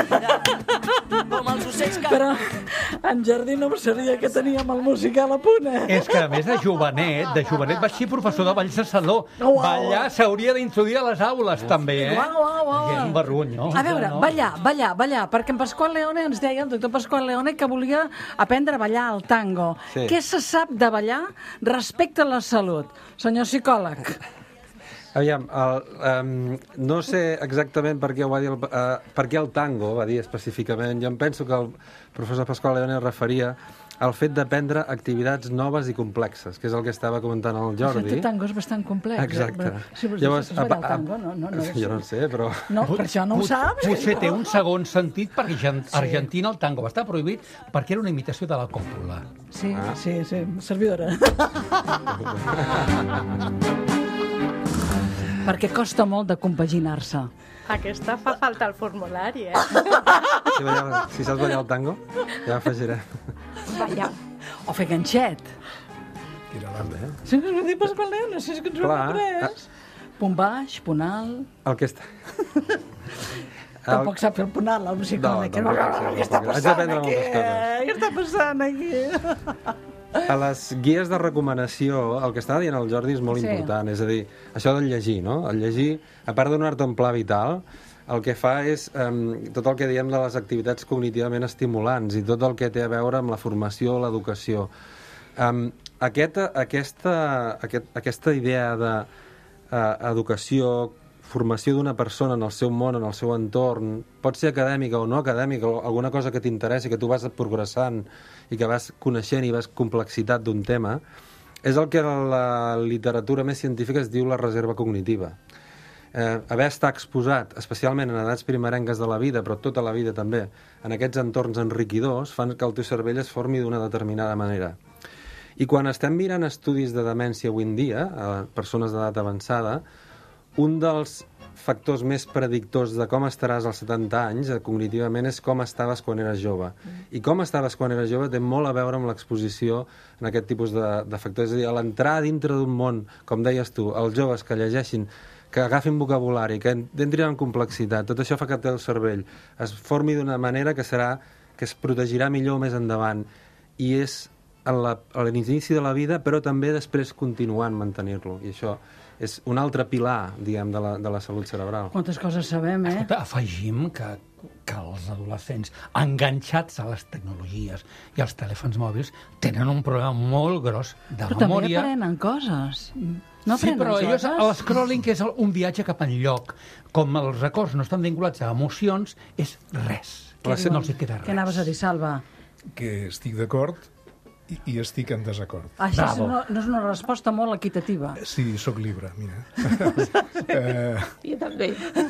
Com els ocells que... Però en Jordi no sabia que teníem el musical a punt, eh? És que, a més de jovenet, de jovenet vaig ser professor de balls de saló. Uau. Ballar s'hauria d'introduir a les aules, també, eh? Uau, uau, uau. És un barruny, no? A veure, no? ballar, ballar, ballar, perquè en Pasqual Leone ens deia, el doctor Pasqual Leone, que volia aprendre a ballar el tango. Sí. Què se sap de ballar respecte a la salut? Senyor psicòleg. Aviam, el, um, no sé exactament per què ho va dir, el, uh, per què el tango, va dir específicament. Jo em penso que el professor Pasqual Leone es referia al fet d'aprendre activitats noves i complexes, que és el que estava comentant el Jordi. El tango és bastant complex. Exacte. Eh? Sí, però Llavors, si ballar el a- tango, no, no, no, jo no sé, però... No, per això no ho saps. Potser té un segon sentit, perquè a Argentina el tango va estar prohibit perquè era una imitació de la còpula. Sí, sí, sí, servidora. Perquè costa molt de compaginar-se. Aquesta fa falta el formulari, eh? Si, ballar, si saps ballar el tango, ja afegiré. Ballar. O fer ganxet. També. Sí, que es diu Pasqual Leone, si és que ens ho hem Clar. après. Punt baix, punt alt... El que està... Tampoc sap fer el punt alt, el psicòleg. No, tampoc sé, Què està tampoc. Haig passant d'aprendre aquí? moltes coses. Què està passant aquí? A les guies de recomanació, el que estava dient el Jordi és molt Sí. important, és a dir, això del llegir, no? El llegir, a part donar-te un pla vital, el que fa és um, tot el que diem de les activitats cognitivament estimulants i tot el que té a veure amb la formació, l'educació. Um, aquesta, aquesta, aquest, aquesta idea d'educació, uh, formació d'una persona en el seu món, en el seu entorn, pot ser acadèmica o no acadèmica, o alguna cosa que t'interessi, que tu vas progressant i que vas coneixent i vas complexitat d'un tema, és el que en la literatura més científica es diu la reserva cognitiva. Eh, haver estat exposat, especialment en edats primerenques de la vida, però tota la vida també, en aquests entorns enriquidors, fan que el teu cervell es formi d'una determinada manera. I quan estem mirant estudis de demència avui en dia, a persones d'edat avançada, un dels factors més predictors de com estaràs als setanta anys, eh, cognitivament, és com estaves quan eres jove. Mm. I com estaves quan eres jove té molt a veure amb l'exposició en aquest tipus de, de factors. És a dir, a l'entrar dintre d'un món, com deies tu, els joves que llegeixin, que agafin vocabulari, que entrin en complexitat, tot això fa que el cervell es formi d'una manera que serà que es protegirà millor més endavant. I és a l'inici de la vida, però també després continuant mantenir-lo. I això és un altre pilar, diguem, de la, de la salut cerebral. Quantes coses sabem, eh? Escolta, afegim que, que els adolescents enganxats a les tecnologies i als telèfons mòbils tenen un problema molt gros de però memòria. Però també aprenen coses. No sí, però coses? l'escrolling, que és un viatge cap enlloc, com els records no estan vinculats a emocions, és res. Què No els hi queda res. Què anaves a dir, Salva? Que estic d'acord i, i estic en desacord. Això és una, no és una resposta molt equitativa. Sí, sóc lliure, mira. eh, Jo també.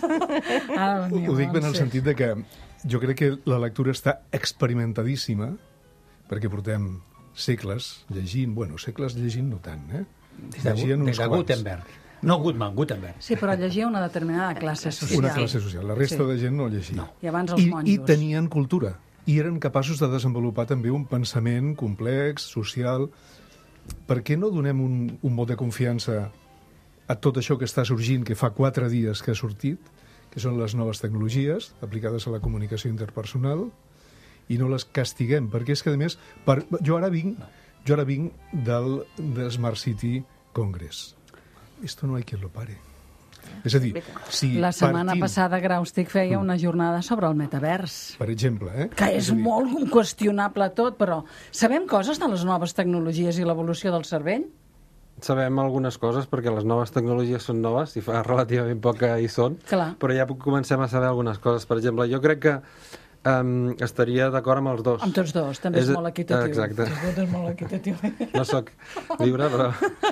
Ah, ho, ho dic en el sentit de que jo crec que la lectura està experimentadíssima, perquè portem segles llegint, bueno, segles llegint no tant, eh? Des de, des de Gutenberg. No Gutenberg, Gutenberg. Sí, però llegia una determinada classe social. Una classe social. La resta sí. de gent no llegia. No. I abans els I, monjos. I tenien cultura. I eren capaços de desenvolupar també un pensament complex, social. Per què no donem un, un mot de confiança a tot això que està sorgint, que fa quatre dies que ha sortit, que són les noves tecnologies aplicades a la comunicació interpersonal, i no les castiguem? Perquè és que, a més, per, jo ara vinc, jo ara vinc del, del Smart City Congress. Esto no hay quien lo pare. És a dir, si la setmana partim... passada Graustic feia una jornada sobre el metavers. Per exemple, eh? Que és, és dir... molt qüestionable tot, però sabem coses de les noves tecnologies i l'evolució del cervell? Sabem algunes coses perquè les noves tecnologies són noves i fa relativament poc que hi són. Clar. Però ja comencem a saber algunes coses. Per exemple, jo crec que um, estaria d'acord amb els dos. Amb tots dos, també és, és molt equitatiu. Exacte. Tot és molt equitatiu. No sóc lliure, però...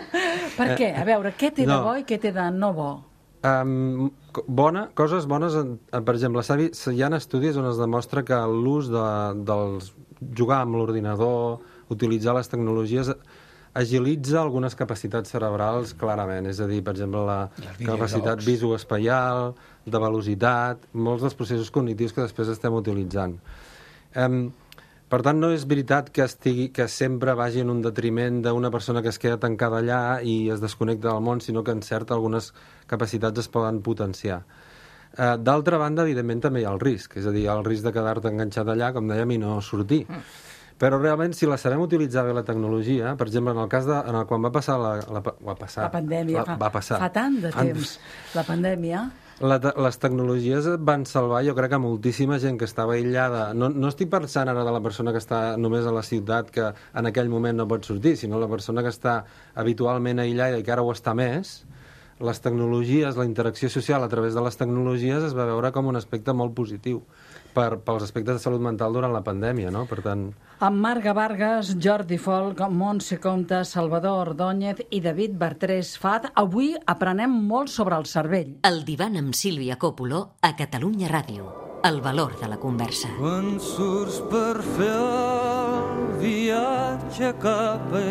Per què? A veure, què té no. de bo i què té de no bo? Um, bona, coses bones, per exemple, hi ha estudis on es demostra que l'ús de, dels jugar amb l'ordinador, utilitzar les tecnologies, agilitza algunes capacitats cerebrals clarament, és a dir, per exemple, la capacitat visoespaial, de velocitat, molts dels processos cognitius que després estem utilitzant. Um, Per tant, no és veritat que, estigui, que sempre vagi en un detriment d'una persona que es queda tancada allà i es desconnecta del món, sinó que en cert algunes capacitats es poden potenciar. Eh, D'altra banda, evidentment, també hi ha el risc, és a dir, el risc de quedar-te enganxat allà, com dèiem, i no sortir. Mm. Però realment, si la sabem utilitzar bé la tecnologia, per exemple, en el cas de... En el, quan va passar la... la, va passar, la pandèmia, la, fa, va passar, fa tant de temps. La pandèmia... La, les tecnologies van salvar, jo crec, a moltíssima gent que estava aïllada. No, no estic pensant ara de la persona que està només a la ciutat, que en aquell moment no pot sortir, sinó la persona que està habitualment aïllada i que ara ho està més. Les tecnologies, la interacció social a través de les tecnologies es va veure com un aspecte molt positiu per, pels aspectes de salut mental durant la pandèmia, no? Per tant... Amb Marga Vargas, Jordi Folk, Montse Comte, Salvador Ordóñez i David Bertrés Fat, avui aprenem molt sobre el cervell. El divan amb Sílvia Coppolo a Catalunya Ràdio. El valor de la conversa. Quan surts per fer el viatge cap a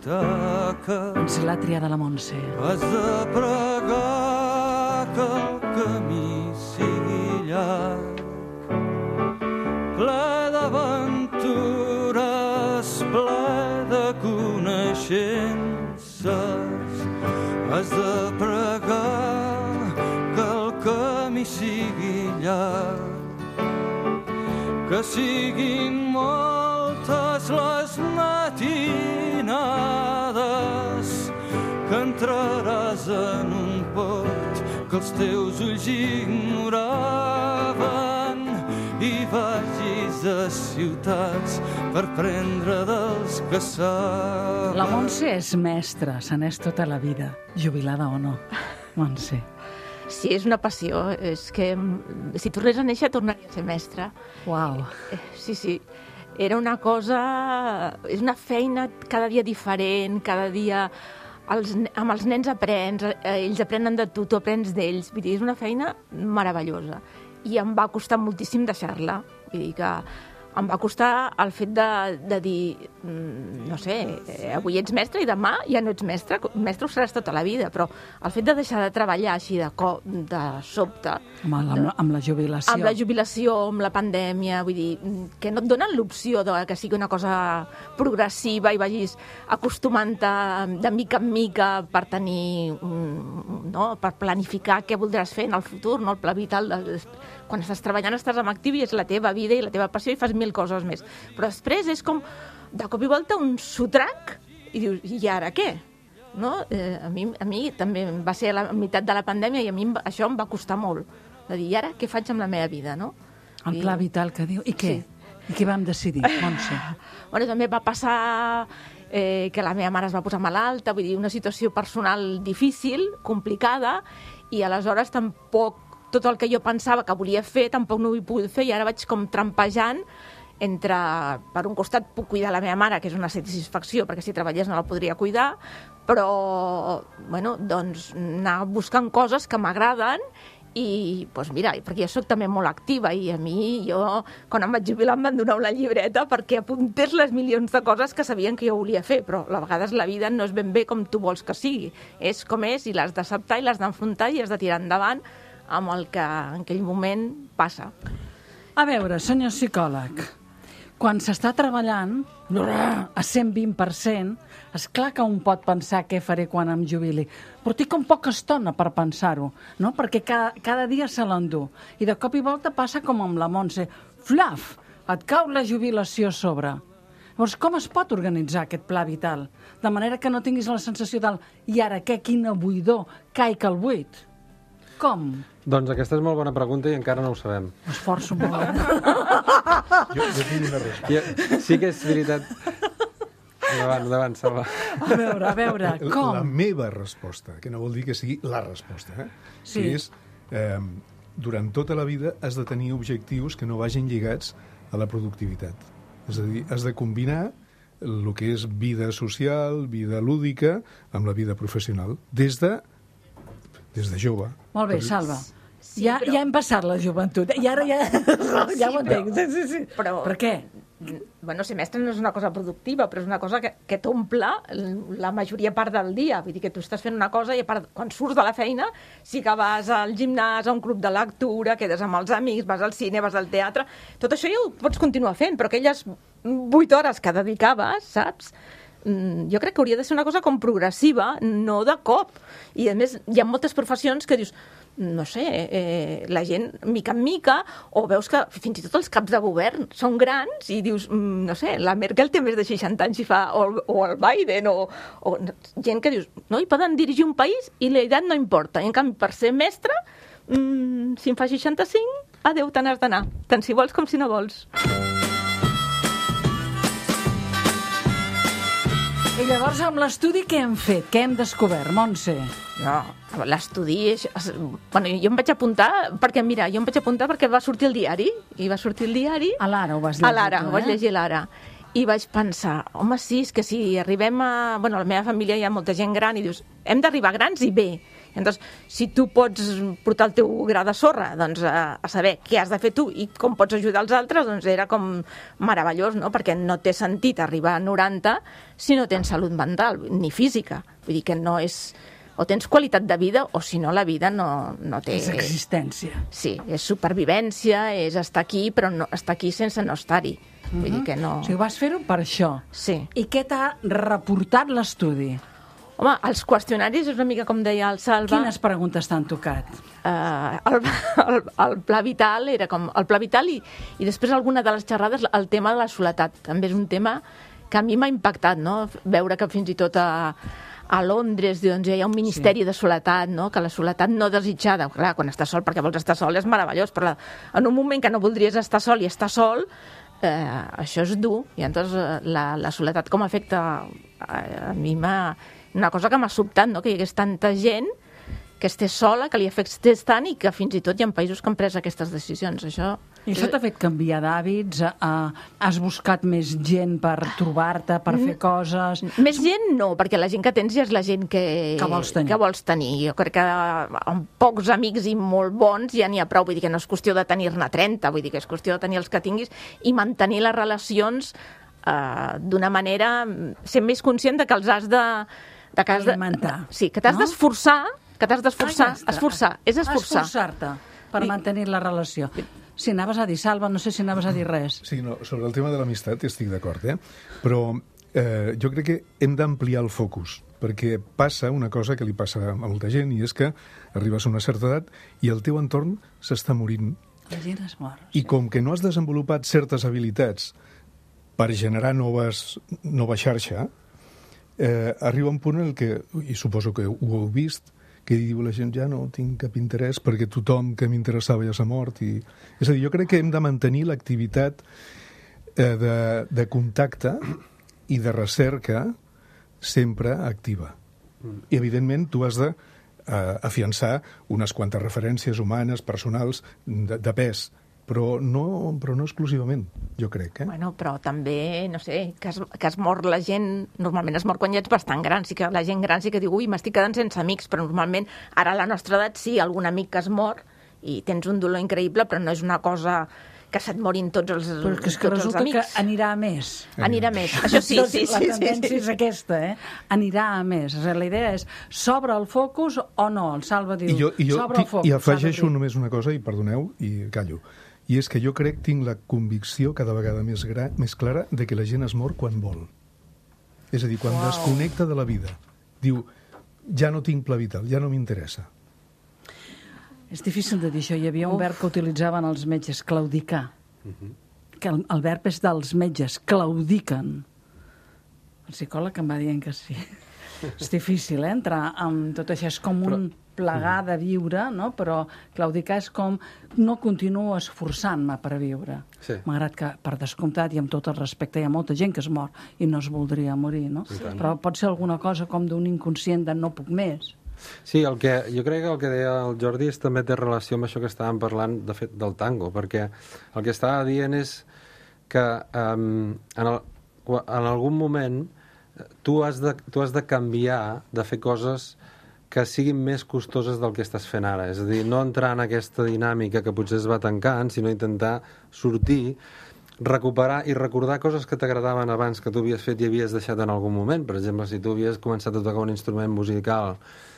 Ítaca, Ens l'ha triada la Montse. has de pregar que el camí sigui llarg, ple d'aventures, ple de coneixences. Has de pregar que el camí sigui llarg, que siguin moltes les matinades, que entraràs en un port que els teus ulls ignoraven, i vagis a ciutats per prendre dels que saben. La Montse és mestra, se n'és tota la vida, jubilada o no. Montse. Sí, és una passió. És que si tornés a néixer tornaria a ser mestra. Uau. Sí, sí. Era una cosa... És una feina cada dia diferent, cada dia... Els, amb els nens aprens, ells aprenen de tu, tu aprens d'ells. Vull dir, és una feina meravellosa. I em va costar moltíssim deixar-la. Vull dir que em va costar el fet de, de dir, no sé, avui ets mestre i demà ja no ets mestre, mestre ho seràs tota la vida, però el fet de deixar de treballar així de, cop, de sobte... Amb la, de, amb la jubilació. Amb la jubilació, amb la pandèmia, vull dir, que no et donen l'opció de que sigui una cosa progressiva i vagis acostumant-te de mica en mica per tenir, no?, per planificar què voldràs fer en el futur, no?, el pla vital de... Quan estàs treballant estàs en actiu i és la teva vida i la teva passió i fas mil coses més. Però després és com, de cop i volta, un sotrac i dius, i ara què? No? Eh, a, mi, a mi també va ser a la meitat de la pandèmia i a mi això em va costar molt. De dir, i ara què faig amb la meva vida, no? El pla vital que diu. I què? Sí. I què vam decidir, Montse? Bueno, també va passar eh, que la meva mare es va posar malalta, vull dir, una situació personal difícil, complicada, i aleshores tampoc tot el que jo pensava que volia fer tampoc no ho he pogut fer i ara vaig com trampejant entre, per un costat puc cuidar la meva mare, que és una satisfacció perquè si treballés no la podria cuidar, però bueno, doncs anar buscant coses que m'agraden i doncs mira, perquè jo soc també molt activa i a mi, jo, quan em vaig jubilar em van donar una llibreta perquè apuntés les milions de coses que sabien que jo volia fer, però a vegades la vida no és ben bé com tu vols que sigui, és com és i l'has d'acceptar i l'has d'enfrontar i has de tirar endavant amb el que en aquell moment passa. A veure, senyor psicòleg, quan s'està treballant a cent vint per cent, és clar que un pot pensar què faré quan em jubili, però té com poca estona per pensar-ho, no? Perquè cada, cada dia se l'endú. I de cop i volta passa com amb la Montse. Flaf, et cau la jubilació a sobre. Llavors, com es pot organitzar aquest pla vital? De manera que no tinguis la sensació del i ara què, quina buidor, caic al buit. Com? Doncs aquesta és molt bona pregunta i encara no ho sabem. M'esforço molt. jo, jo tinc una resposta. Ja, sí que és veritat. Endavant, endavant, Salva. A veure, a veure, com? La meva resposta, que no vol dir que sigui la resposta, eh? Sí. Que és, eh, durant tota la vida has de tenir objectius que no vagin lligats a la productivitat. És a dir, has de combinar el que és vida social, vida lúdica, amb la vida professional, des de des de jove. Molt bé, Salva. Sí, ja, però... ja hem passat la joventut. I ara ja, sí, ja ho entenc. Sí, sí, sí. Però... Per què? Bueno, ser mestre no és una cosa productiva, però és una cosa que, que t'omple la majoria part del dia. Vull dir que tu estàs fent una cosa i a part, quan surts de la feina, sí que vas al gimnàs, a un club de lectura, quedes amb els amics, vas al cine, vas al teatre... Tot això ja ho pots continuar fent, però aquelles vuit hores que dedicaves, saps? Jo crec que hauria de ser una cosa com progressiva, no de cop. I a més hi ha moltes professions que dius, no sé, eh, la gent mica en mica, o veus que fins i tot els caps de govern són grans i dius, no sé, la Merkel té més de seixanta anys i fa, o, o el Biden, o, o gent que dius, no, i poden dirigir un país i l'edat no importa. I en canvi, per ser mestre, mmm, si en fa seixanta-cinc, adeu, te n'has d'anar, tant si vols com si no vols. I llavors amb l'estudi què hem fet? Què hem descobert, Montse? No, l'estudi... Bueno, jo em vaig apuntar perquè, mira, jo em vaig apuntar perquè va sortir el diari, i va sortir el diari... A l'Ara ho vas llegir, a l'Ara, tu, eh? ho vaig llegir a l'Ara. I vaig pensar, home, sí, és que si arribem a... Bueno, a la meva família hi ha molta gent gran i dius, hem d'arribar grans i bé. Llavors, si tu pots portar el teu gra de sorra, doncs a, a saber què has de fer tu i com pots ajudar els altres, doncs era com meravellós, no? Perquè no té sentit arribar a noranta si no tens salut mental, ni física. Vull dir que no és... O tens qualitat de vida, o si no, la vida no, no té... És existència. Sí, és supervivència, és estar aquí, però no, estar aquí sense no estar-hi. Vull uh-huh. dir que no... O sigui, vas fer-ho per això. Sí. I què t'ha reportat l'estudi? Home, els qüestionaris és una mica com deia el Salva... Quines preguntes t'han tocat? Uh, el, el, el pla vital era com... El pla vital i, i després alguna de les xerrades, el tema de la soledat. També és un tema que a mi m'ha impactat, no? Veure que fins i tot a, a Londres doncs, hi ha un ministeri sí. de soledat, no? Que la soledat no desitjada, clar, quan estàs sol, perquè vols estar sol és meravellós, però la, en un moment que no voldries estar sol i estar sol, eh, això és dur. I llavors la, la soledat com afecta a, a mi m'ha... Una cosa que m'ha sobtat, no? Que hi hagués tanta gent que estés sola, que li afectés tant i que fins i tot hi ha països que han pres aquestes decisions. Això I això t'ha fet canviar d'hàbits? Uh, has buscat més gent per trobar-te, per fer coses? Més gent no, perquè la gent que tens ja és la gent que, que, vols, tenir. que vols tenir. Jo crec que amb pocs amics i molt bons ja n'hi ha prou. Vull dir que no és qüestió de tenir-ne trenta, vull dir que és qüestió de tenir els que tinguis i mantenir les relacions uh, d'una manera, sent més conscient de que els has de... de que has de sí, que t'has no? d'esforçar, que t'has d'esforçar, ah, esforçar, és esforçar. Esforçar-te per I... mantenir la relació. Si anaves a dir, Salva, no sé si anaves a dir res. Sí, no, sobre el tema de l'amistat estic d'acord, eh? Però eh, jo crec que hem d'ampliar el focus, perquè passa una cosa que li passa a molta gent, i és que arribes a una certa edat i el teu entorn s'està morint. La gent es mor. I com que no has desenvolupat certes habilitats per generar noves, nova xarxa, eh, arriba un punt en el que, i suposo que ho heu vist, que diu la gent, ja no tinc cap interès perquè tothom que m'interessava ja s'ha mort. I... És a dir, jo crec que hem de mantenir l'activitat eh, de, de contacte i de recerca sempre activa. I, evidentment, tu has de eh, afiançar unes quantes referències humanes, personals, de, de pes, però no, però no exclusivament, jo crec. Eh? Bueno, però també, no sé, que es, que es mor la gent, normalment es mor quan ja ets bastant gran, sí que la gent gran sí que diu, ui, m'estic quedant sense amics, però normalment ara a la nostra edat sí, algun amic que es mor i tens un dolor increïble, però no és una cosa que se't morin tots els, però és que tots resulta els amics. Que anirà a més. Anirà a més, això sí, sí, sí. La sí, tendència sí, sí. és aquesta, eh? Anirà a més. O sigui, la idea és, s'obre el focus o no? El Salva diu, I jo, i jo s'obre el focus. I afegeixo només una cosa, i perdoneu, i callo. I és que jo crec, tinc la convicció cada vegada més, gra, més clara de que la gent es mor quan vol. És a dir, quan wow. desconnecta de la vida. Diu, ja no tinc pla vital, ja no m'interessa. És difícil de dir això. Hi havia un Uf. verb que utilitzaven els metges, claudicar. Uh-huh. Que el, el verb és dels metges, claudiquen. El psicòleg em va dient que sí. És difícil, eh, entrar amb tot això. És com un Però... plegar de viure, no? Però claudicar és com no continuo esforçant-me per viure. Sí. Malgrat que, per descomptat, i amb tot el respecte, hi ha molta gent que es mor i no es voldria morir, no? Sí. Però pot ser alguna cosa com d'un inconscient de no puc més. Sí, el que, jo crec que el que deia el Jordi és, també té relació amb això que estàvem parlant, de fet, del tango, perquè el que estava dient és que um, en, el, en algun moment tu has, de, tu has de canviar, de fer coses que siguin més costoses del que estàs fent ara. És a dir, no entrar en aquesta dinàmica que potser es va tancant, sinó intentar sortir, recuperar i recordar coses que t'agradaven abans, que tu havies fet i havies deixat en algun moment. Per exemple, si tu havies començat a tocar un instrument musical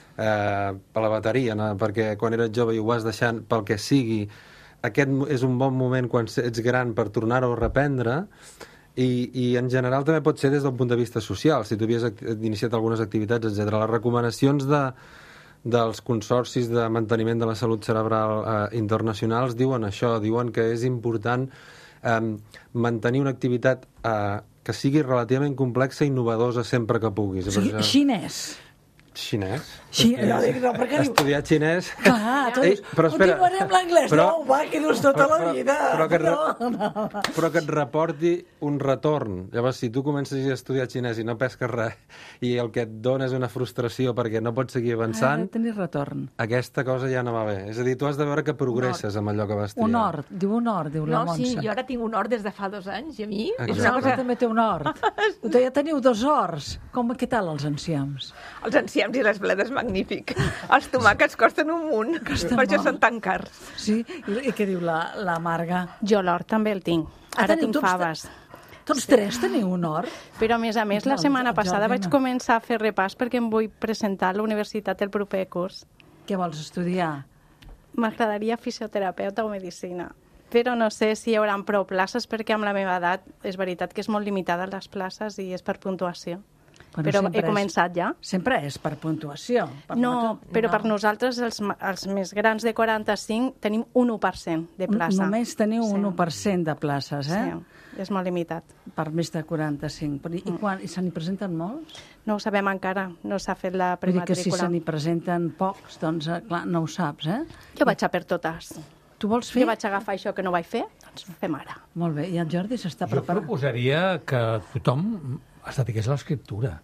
eh, per la bateria, no? Perquè quan eres jove i ho vas deixant pel que sigui, aquest és un bon moment quan ets gran per tornar-ho a reprendre. I, i en general també pot ser des del punt de vista social, si tu havies iniciat algunes activitats, etcètera. Les recomanacions de, dels consorcis de manteniment de la salut cerebral eh, internacionals diuen això, diuen que és important eh, mantenir una activitat eh, que sigui relativament complexa i innovadora sempre que puguis. O sigui, xinès. Xinès? Xi... No, no, perquè estudiar xinès... Clar, tots... Ei, però espera, continuarem l'anglès, però, no, va, que dius tota però, la vida. Però, però, que re... no, no. però que et reporti un retorn. Llavors, si tu comences a estudiar xinès i no pesques res, i el que et dona és una frustració perquè no pots seguir avançant... Ha de tenir retorn. Aquesta cosa ja no va bé. És a dir, tu has de veure que progresses amb allò que vas triar. Un hort, diu un hort, diu la no, Montse. Sí, jo ara tinc un hort des de fa dos anys, i a mi... Exacte. És una cosa... també té un hort. Tu ja teniu dos horts. Com, què tal els enciams? Els enciams i les bledes, magnífic. Els tomàquets costen un munt, Costa per això molt. són tan cars. Sí? I què diu la, la Marga? Jo l'hort també el tinc. Ah, Ara teniu tinc tots faves. Tots tres teniu un hort? Però, a més a més, la No, setmana el passada Jordi vaig no. començar a fer repàs perquè em vull presentar a la universitat el proper curs. Què vols estudiar? M'agradaria fisioterapeuta o medicina. Però no sé si hi haurà prou places perquè amb la meva edat és veritat que és molt limitada les places i és per puntuació. Bueno, però he és, començat ja. Sempre és per puntuació. Per no, nota. però no. per nosaltres, els, els més grans de quaranta-cinc, tenim un u per cent de plaça. Només teniu sí. un u per cent de places, eh? Sí, és molt limitat. Per més de quaranta-cinc. Però, I, mm. quan, i se n'hi presenten molts? No ho sabem encara, no s'ha fet la Vull dir que prematrícula. si se n'hi presenten pocs, doncs, clar, no ho saps, eh? Jo vaig a per totes. Tu vols fer? Jo vaig agafar això que no vaig fer, doncs fem ara. Molt bé, i el Jordi s'està Jo preparant. proposaria que tothom es dediqués a l'escriptura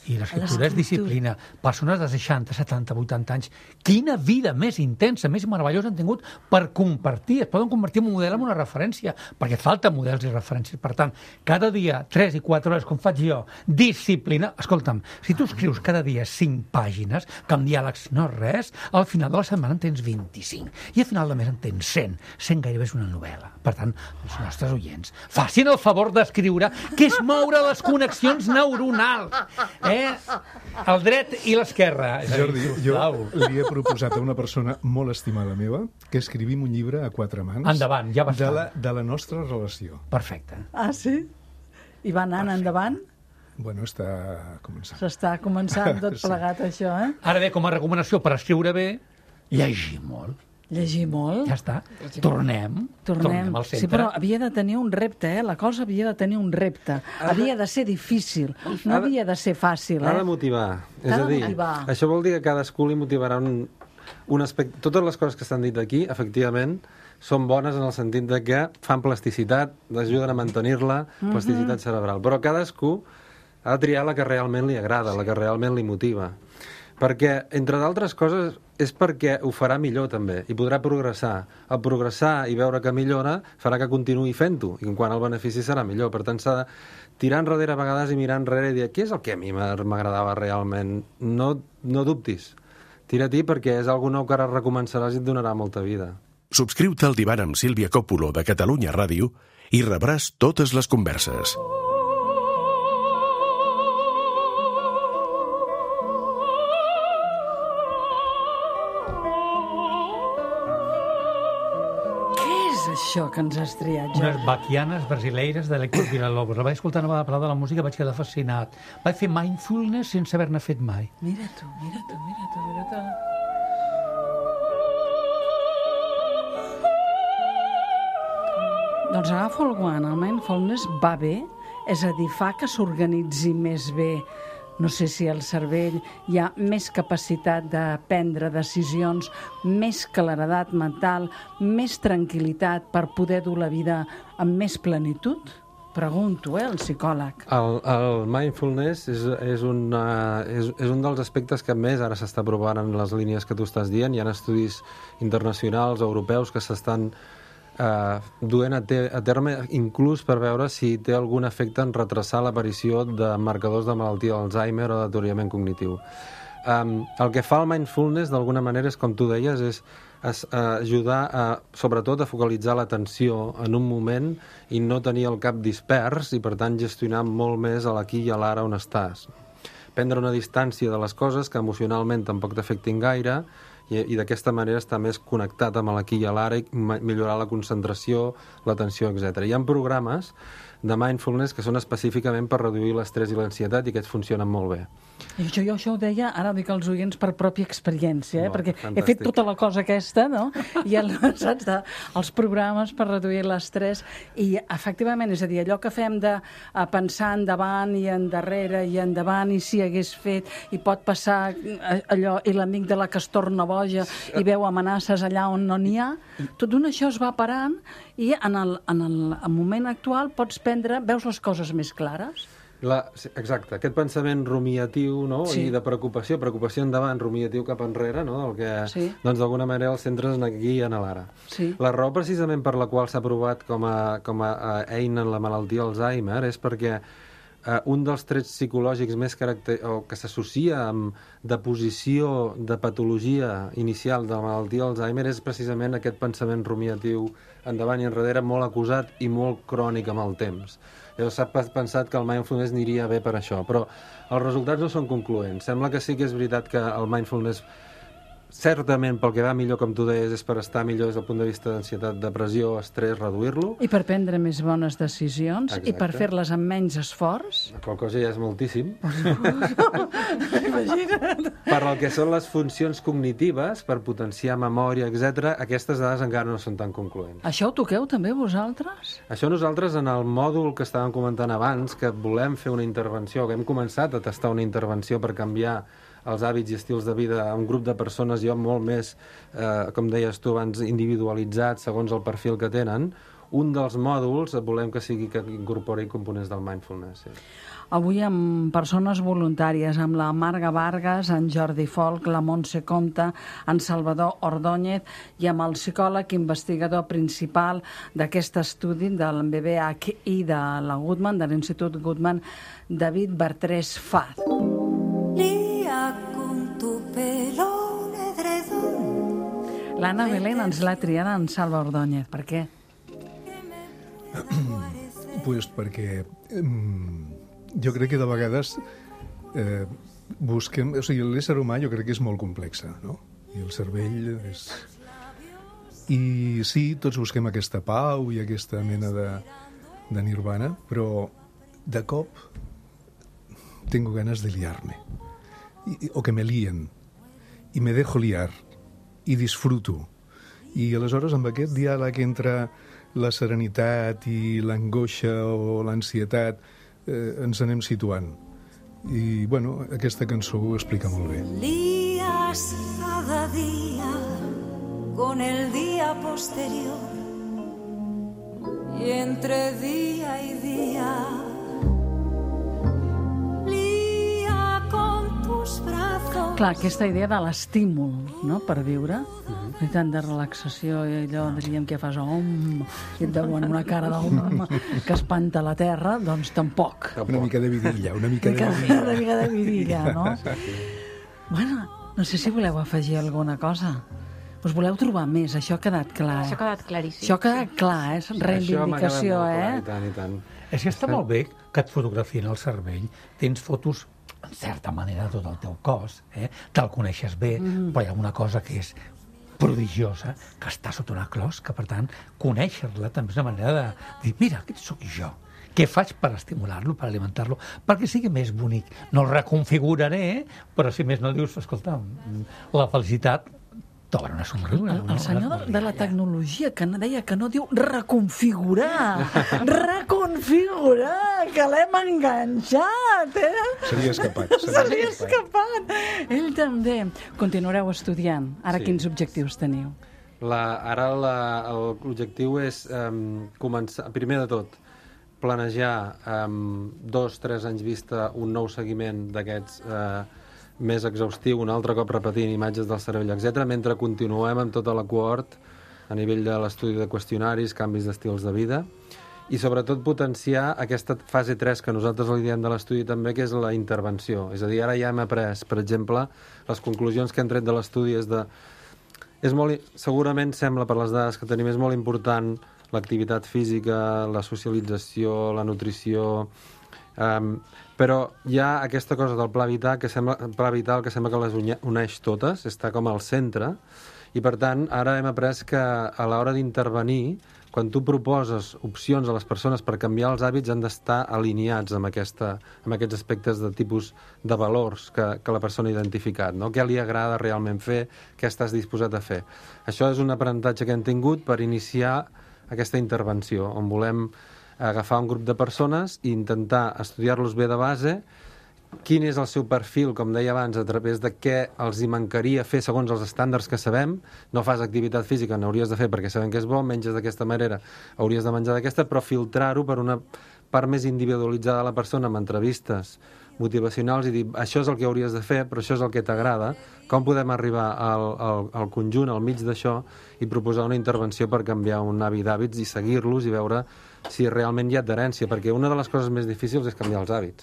I l'escriptura és disciplina. Persones de seixanta, setanta, vuitanta anys, quina vida més intensa, més meravellosa han tingut per compartir. Es poden convertir en un model, en una referència, perquè falta models i referències. Per tant, cada dia, tres i quatre hores, com faig jo, disciplina. Escolta'm, si tu escrius cada dia cinc pàgines, que amb diàlegs no és res, al final de la setmana en tens vint-i-cinc. I al final de mes en tens cent. cent gairebé és una novel·la. Per tant, els nostres oients, facin el favor d'escriure, que és moure les connexions neuronals. Eh? El dret i l'esquerra. Jordi, jo li he proposat a una persona molt estimada meva que escrivim un llibre a quatre mans. Endavant, ja va de la, de la nostra relació. Perfecte. Ah, sí? I va anant Perfecte. endavant? Bueno, està començant. S'està començant tot plegat, sí. Això, eh? Ara bé, com a recomanació per escriure bé, llegir molt. Llegir molt. Ja està. Tornem. Tornem. Tornem al centre. Sí, però havia de tenir un repte, eh? La cosa havia de tenir un repte. Havia de ser difícil. No havia de ser fàcil, eh? Ha de motivar. És a dir, això vol dir que cadascú li motivarà un, un aspecte... Totes les coses que s'han dit aquí, efectivament, són bones en el sentit de que fan plasticitat, ajuden a mantenir-la, Mhm. plasticitat cerebral. Però cadascú ha de triar la que realment li agrada, la que realment li motiva. Perquè, entre d'altres coses, és perquè ho farà millor, també, i podrà progressar. El progressar i veure que millora farà que continuï fent-ho, i quan el benefici serà millor. Per tant, s'ha de tirar enrere a vegades i mirar enrere i dir què és el que a mi m'agradava realment? No, no dubtis. Tira-t'hi perquè és alguna nou que ara recomençaràs i et donarà molta vida. Subscriu-te al Divan amb Sílvia Còpolo de Catalunya Ràdio i rebràs totes les converses. Això que ens has triat, Unes Jordi. baquianes brasileires de l'Héctor Villalobos. La vaig escoltar una vegada parlar de la música, vaig quedar fascinat. Vaig fer mindfulness sense haver-ne fet mai. Mira tu, mira tu, mira tu, mira tu. Doncs agafo el guant. El mindfulness va bé, és a dir, fa que s'organitzi més bé. No sé si al cervell hi ha més capacitat de prendre decisions, més claredat mental, més tranquil·litat per poder dur la vida amb més plenitud? Pregunto, eh, el psicòleg. El, el mindfulness és, és, una, és, és un dels aspectes que més ara s'està provant en les línies que tu estàs dient. Hi ha estudis internacionals, europeus, que s'estan eh, duent a, te, a terme inclús per veure si té algun efecte en retrasar l'aparició de marcadors de malaltia d'Alzheimer o d'aturament cognitiu. Um, el que fa el mindfulness, d'alguna manera, és, com tu deies, és es, uh, ajudar, a, sobretot, a focalitzar l'atenció en un moment i no tenir el cap dispers i, per tant, gestionar molt més a l'aquí i a l'ara on estàs. Prendre una distància de les coses que emocionalment tampoc t'afectin gaire i, i d'aquesta manera estar més connectat amb l'aquí i a l'ara i millorar la concentració, l'atenció, etcètera. Hi ha programes de mindfulness que són específicament per reduir l'estrès i l'ansietat i aquests funcionen molt bé. I això, jo això ho deia, ara ho dic als oients per pròpia experiència, eh? Molt, perquè fantàstic. he fet tota la cosa aquesta, no? I el, saps, de, els programes per reduir l'estrès i efectivament, és a dir, allò que fem de a pensar endavant i endarrere i endavant i si hagués fet i pot passar allò i l'amic de la que es torna boja i veu amenaces allà on no n'hi ha, tot d'un això es va parant i en el, en el, en el moment actual pots prendre, veus les coses més clares. La, exacte, aquest pensament rumiatiu, no? Sí. I de preocupació, preocupació endavant, rumiatiu cap enrere, no? Del que, Sí. doncs d'alguna manera els centres en aquí i en l'ara. Sí. La raó precisament per la qual s'ha aprovat com a, com a, a eina en la malaltia Alzheimer és perquè eh, un dels trets psicològics més caracter... o que s'associa amb deposició de patologia inicial de la malaltia Alzheimer és precisament aquest pensament rumiatiu endavant i enrere molt acusat i molt crònic amb el temps. Llavors s'ha pensat que el mindfulness aniria bé per això, però els resultats no són concloents. Sembla que sí que és veritat que el mindfulness, certament pel que va millor, com tu deies, és per estar millor des del punt de vista d'ansietat, depressió, estrès, reduir-lo. I per prendre més bones decisions. Exacte. I per fer-les amb menys esforç. La qual cosa ja és moltíssim. Imagina't. Per el que són les funcions cognitives, per potenciar memòria, etcètera, aquestes dades encara no són tan concloents. Això ho toqueu també vosaltres? Això nosaltres, en el mòdul que estàvem comentant abans, que volem fer una intervenció, que hem començat a tastar una intervenció per canviar els hàbits i estils de vida a un grup de persones, jo molt més, eh, com deies tu abans, individualitzats segons el perfil que tenen, un dels mòduls volem que sigui que incorpori components del mindfulness. Sí. Avui amb persones voluntàries, amb la Marga Vargas, en Jordi Folk, la Montse Comte, en Salvador Ordóñez i amb el psicòleg investigador principal d'aquest estudi del B B H i de la Goodman, de l'Institut Goodman, David Bertrés Faz. Lía con tu pelo un edredón. L'Anna Belén ens l'ha triada en Salva Ordóñez. Per què? Pues perquè... Mm, jo crec que de vegades eh, busquem... O sigui, l'ésser humà jo crec que és molt complexa, no? I el cervell és... I sí, tots busquem aquesta pau i aquesta mena de, de nirvana, però de cop tengo ganas de liarme. I, o que me líen. I me dejo liar. I disfruto. I aleshores amb aquest diàleg entre la serenitat i l'angoixa o l'ansietat Eh, ens anem situant. I, bueno, aquesta cançó ho explica molt bé. Lías cada día con el día posterior y entre día y día lía con tus brazos. Clar, aquesta idea de l'estímul, no?, per viure, i tant de relaxació, i allò diríem que fas om, i et veuen una cara d'om que espanta la terra, doncs tampoc. Una mica de vidilla, una mica de vidilla. Una mica de vidilla, no? Bueno, no sé si voleu afegir alguna cosa. Us voleu trobar més? Això ha quedat clar, eh? Això ha quedat claríssim. Això ha quedat clar, és reivindicació, eh? I tant, i tant. És que està molt bé que et fotografien el cervell. Tens fotos, en certa manera, de tot el teu cos, eh? Te'l coneixes bé, mm. però hi ha una cosa que és prodigiosa, que està sota una closca, per tant, conèixer-la també és una manera de dir, mira, aquest sóc jo. Què faig per estimular-lo, per alimentar-lo, perquè sigui més bonic? No el reconfiguraré, però si més no dius, escolta, la felicitat t'obre una somriure. El, el senyor de, de la tecnologia que deia que no diu reconfigurar, reconfigurar, que l'hem enganxat, eh? Seria escapat. Seria, seria escapat. Ell també. Continuareu estudiant. Ara Sí. quins objectius teniu? La, ara l'objectiu és um, començar, primer de tot, planejar um, dos, tres anys vista un nou seguiment d'aquests uh, més exhaustiu, un altre cop repetint imatges del cervell, etcètera, mentre continuem amb tota la cohort a nivell de l'estudi de qüestionaris, canvis d'estils de vida, i sobretot potenciar aquesta fase tres que nosaltres li diem de l'estudi també, que és la intervenció. És a dir, ara ja hem après, per exemple, les conclusions que hem tret de l'estudi és de... És molt, segurament sembla, per les dades que tenim, és molt important l'activitat física, la socialització, la nutrició... Um, però hi ha aquesta cosa del pla vital que sembla, pla vital que sembla que les uneix totes, està com al centre, i per tant ara hem après que a l'hora d'intervenir, quan tu proposes opcions a les persones per canviar els hàbits, han d'estar alineats amb, aquesta, amb aquests aspectes de tipus de valors que, que la persona ha identificat, no? Què li agrada realment fer, què estàs disposat a fer. Això és un aprenentatge que hem tingut per iniciar aquesta intervenció, on volem agafar un grup de persones i intentar estudiar-los bé de base, quin és el seu perfil, com deia abans, a través de què els hi mancaria fer segons els estàndards que sabem. No fas activitat física, n'hauries de fer perquè sabem que és bo, menges d'aquesta manera, hauries de menjar d'aquesta, però filtrar-ho per una part més individualitzada de la persona amb entrevistes motivacionals i dir, això és el que hauries de fer, però això és el que t'agrada, com podem arribar al, al, al conjunt, al mig d'això, i proposar una intervenció per canviar un hàbit d'hàbits i seguir-los i veure si realment hi ha adherència, perquè una de les coses més difícils és canviar els hàbits.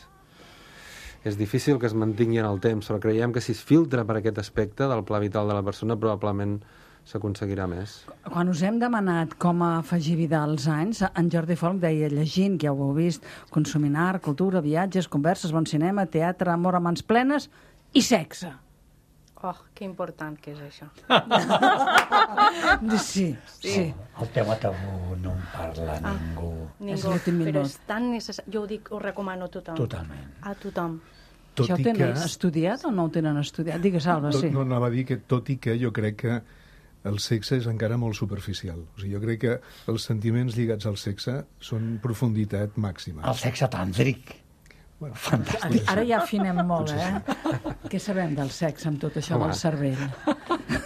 És difícil que es mantingui en el temps, però creiem que si es filtra per aquest aspecte del pla vital de la persona, probablement s'aconseguirà més. Quan us hem demanat com afegir vida als anys, en Jordi Folk deia llegint, que ja ho heu vist, consumint art, cultura, viatges, converses, bon cinema, teatre, amor a mans plenes i sexe. Oh, que important que és això. Sí, sí. El tema tabú no en parla ah, ningú. És Ningú, l'últim però minut. és tan necessari. Jo ho dic, ho recomano a tothom. Totalment. A tothom. Tot Això ho i tenen que- estudiat o no ho tenen estudiat? Digues, Alba, Tot, sí. no, anava a dir que tot i que jo crec que el sexe és encara molt superficial. O sigui, jo crec que els sentiments lligats al sexe són profunditat màxima. El sexe tàndric. Bueno, Fantàstic. Ara ja afinem molt, eh? Què sabem del sexe amb tot això Home. del cervell?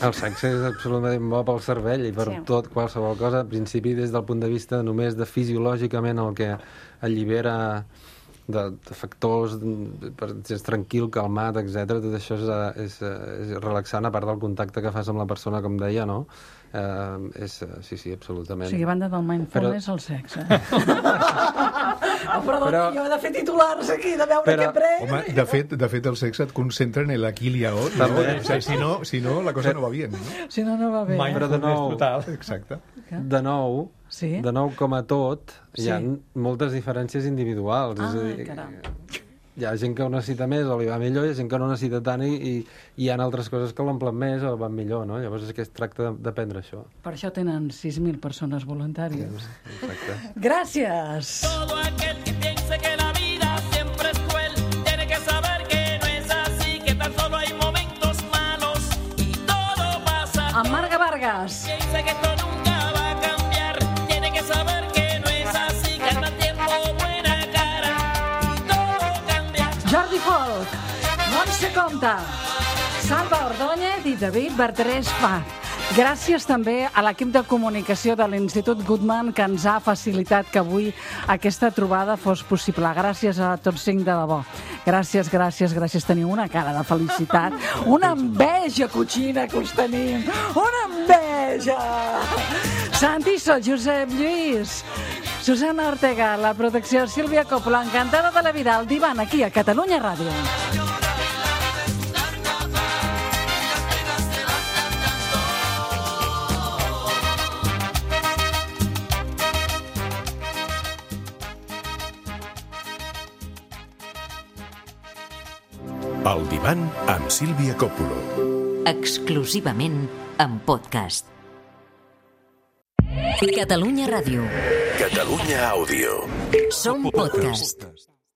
El sexe és absolutament bo pel cervell i per Sí. tot, qualsevol cosa. En principi, des del punt de vista només de fisiològicament el que allibera de, de factors, de, per, és tranquil, calmat, etcètera. Tot això és, és, és relaxant, a part del contacte que fas amb la persona, com deia, no? Eh, és, sí, sí, absolutament. O sigui, a banda del mindfulness, Però- el sexe. Oh, perdó, Però- jo he de fer titulars aquí, de veure Però- què prenc. Home, de fet, de fet, el sexe et concentra en el aquí y ahora. No? També. O sea, si, no, si no, la cosa no va bien. No? Si no, no va bé. Però de nou, Exacte. de nou, Sí? de nou com a tot, hi ha Sí. moltes diferències individuals. Ah, és a dir, caram. hi ha gent que ho necessita més o li va millor, hi ha gent que no necessita tant i, i hi ha altres coses que l'omplen més o van millor, no? Llavors és que es tracta de- d'aprendre això. Per això tenen sis mil persones voluntàries. Exacte. Gràcies! Todo aquel que piense que la vida siempre es cruel tiene que saber que no es así, que tan solo hay momentos malos y todo pasa. Amb Marga Vargas. Piense que esto nunca va a cambiar, tiene que saber que no es así, que al mal tiempo buena cara y todo cambia. Jordi Folk, Montse Comte, Salva Ordóñez i David Bertrés Fat. Gràcies també a l'equip de comunicació de l'Institut Goodman que ens ha facilitat que avui aquesta trobada fos possible. Gràcies a tots cinc de debò. Gràcies, gràcies, gràcies. Teniu una cara de felicitat. Una enveja cotxina que us tenim. Una enveja! Santi, soc Josep Lluís. Susana Ortega, la protecció Sílvia Coppola, encantada de la vida, al divan aquí a Catalunya Ràdio. El divan amb Sílvia Coppola. Exclusivament en podcast. Catalunya Ràdio. Catalunya Àudio. Som podcast.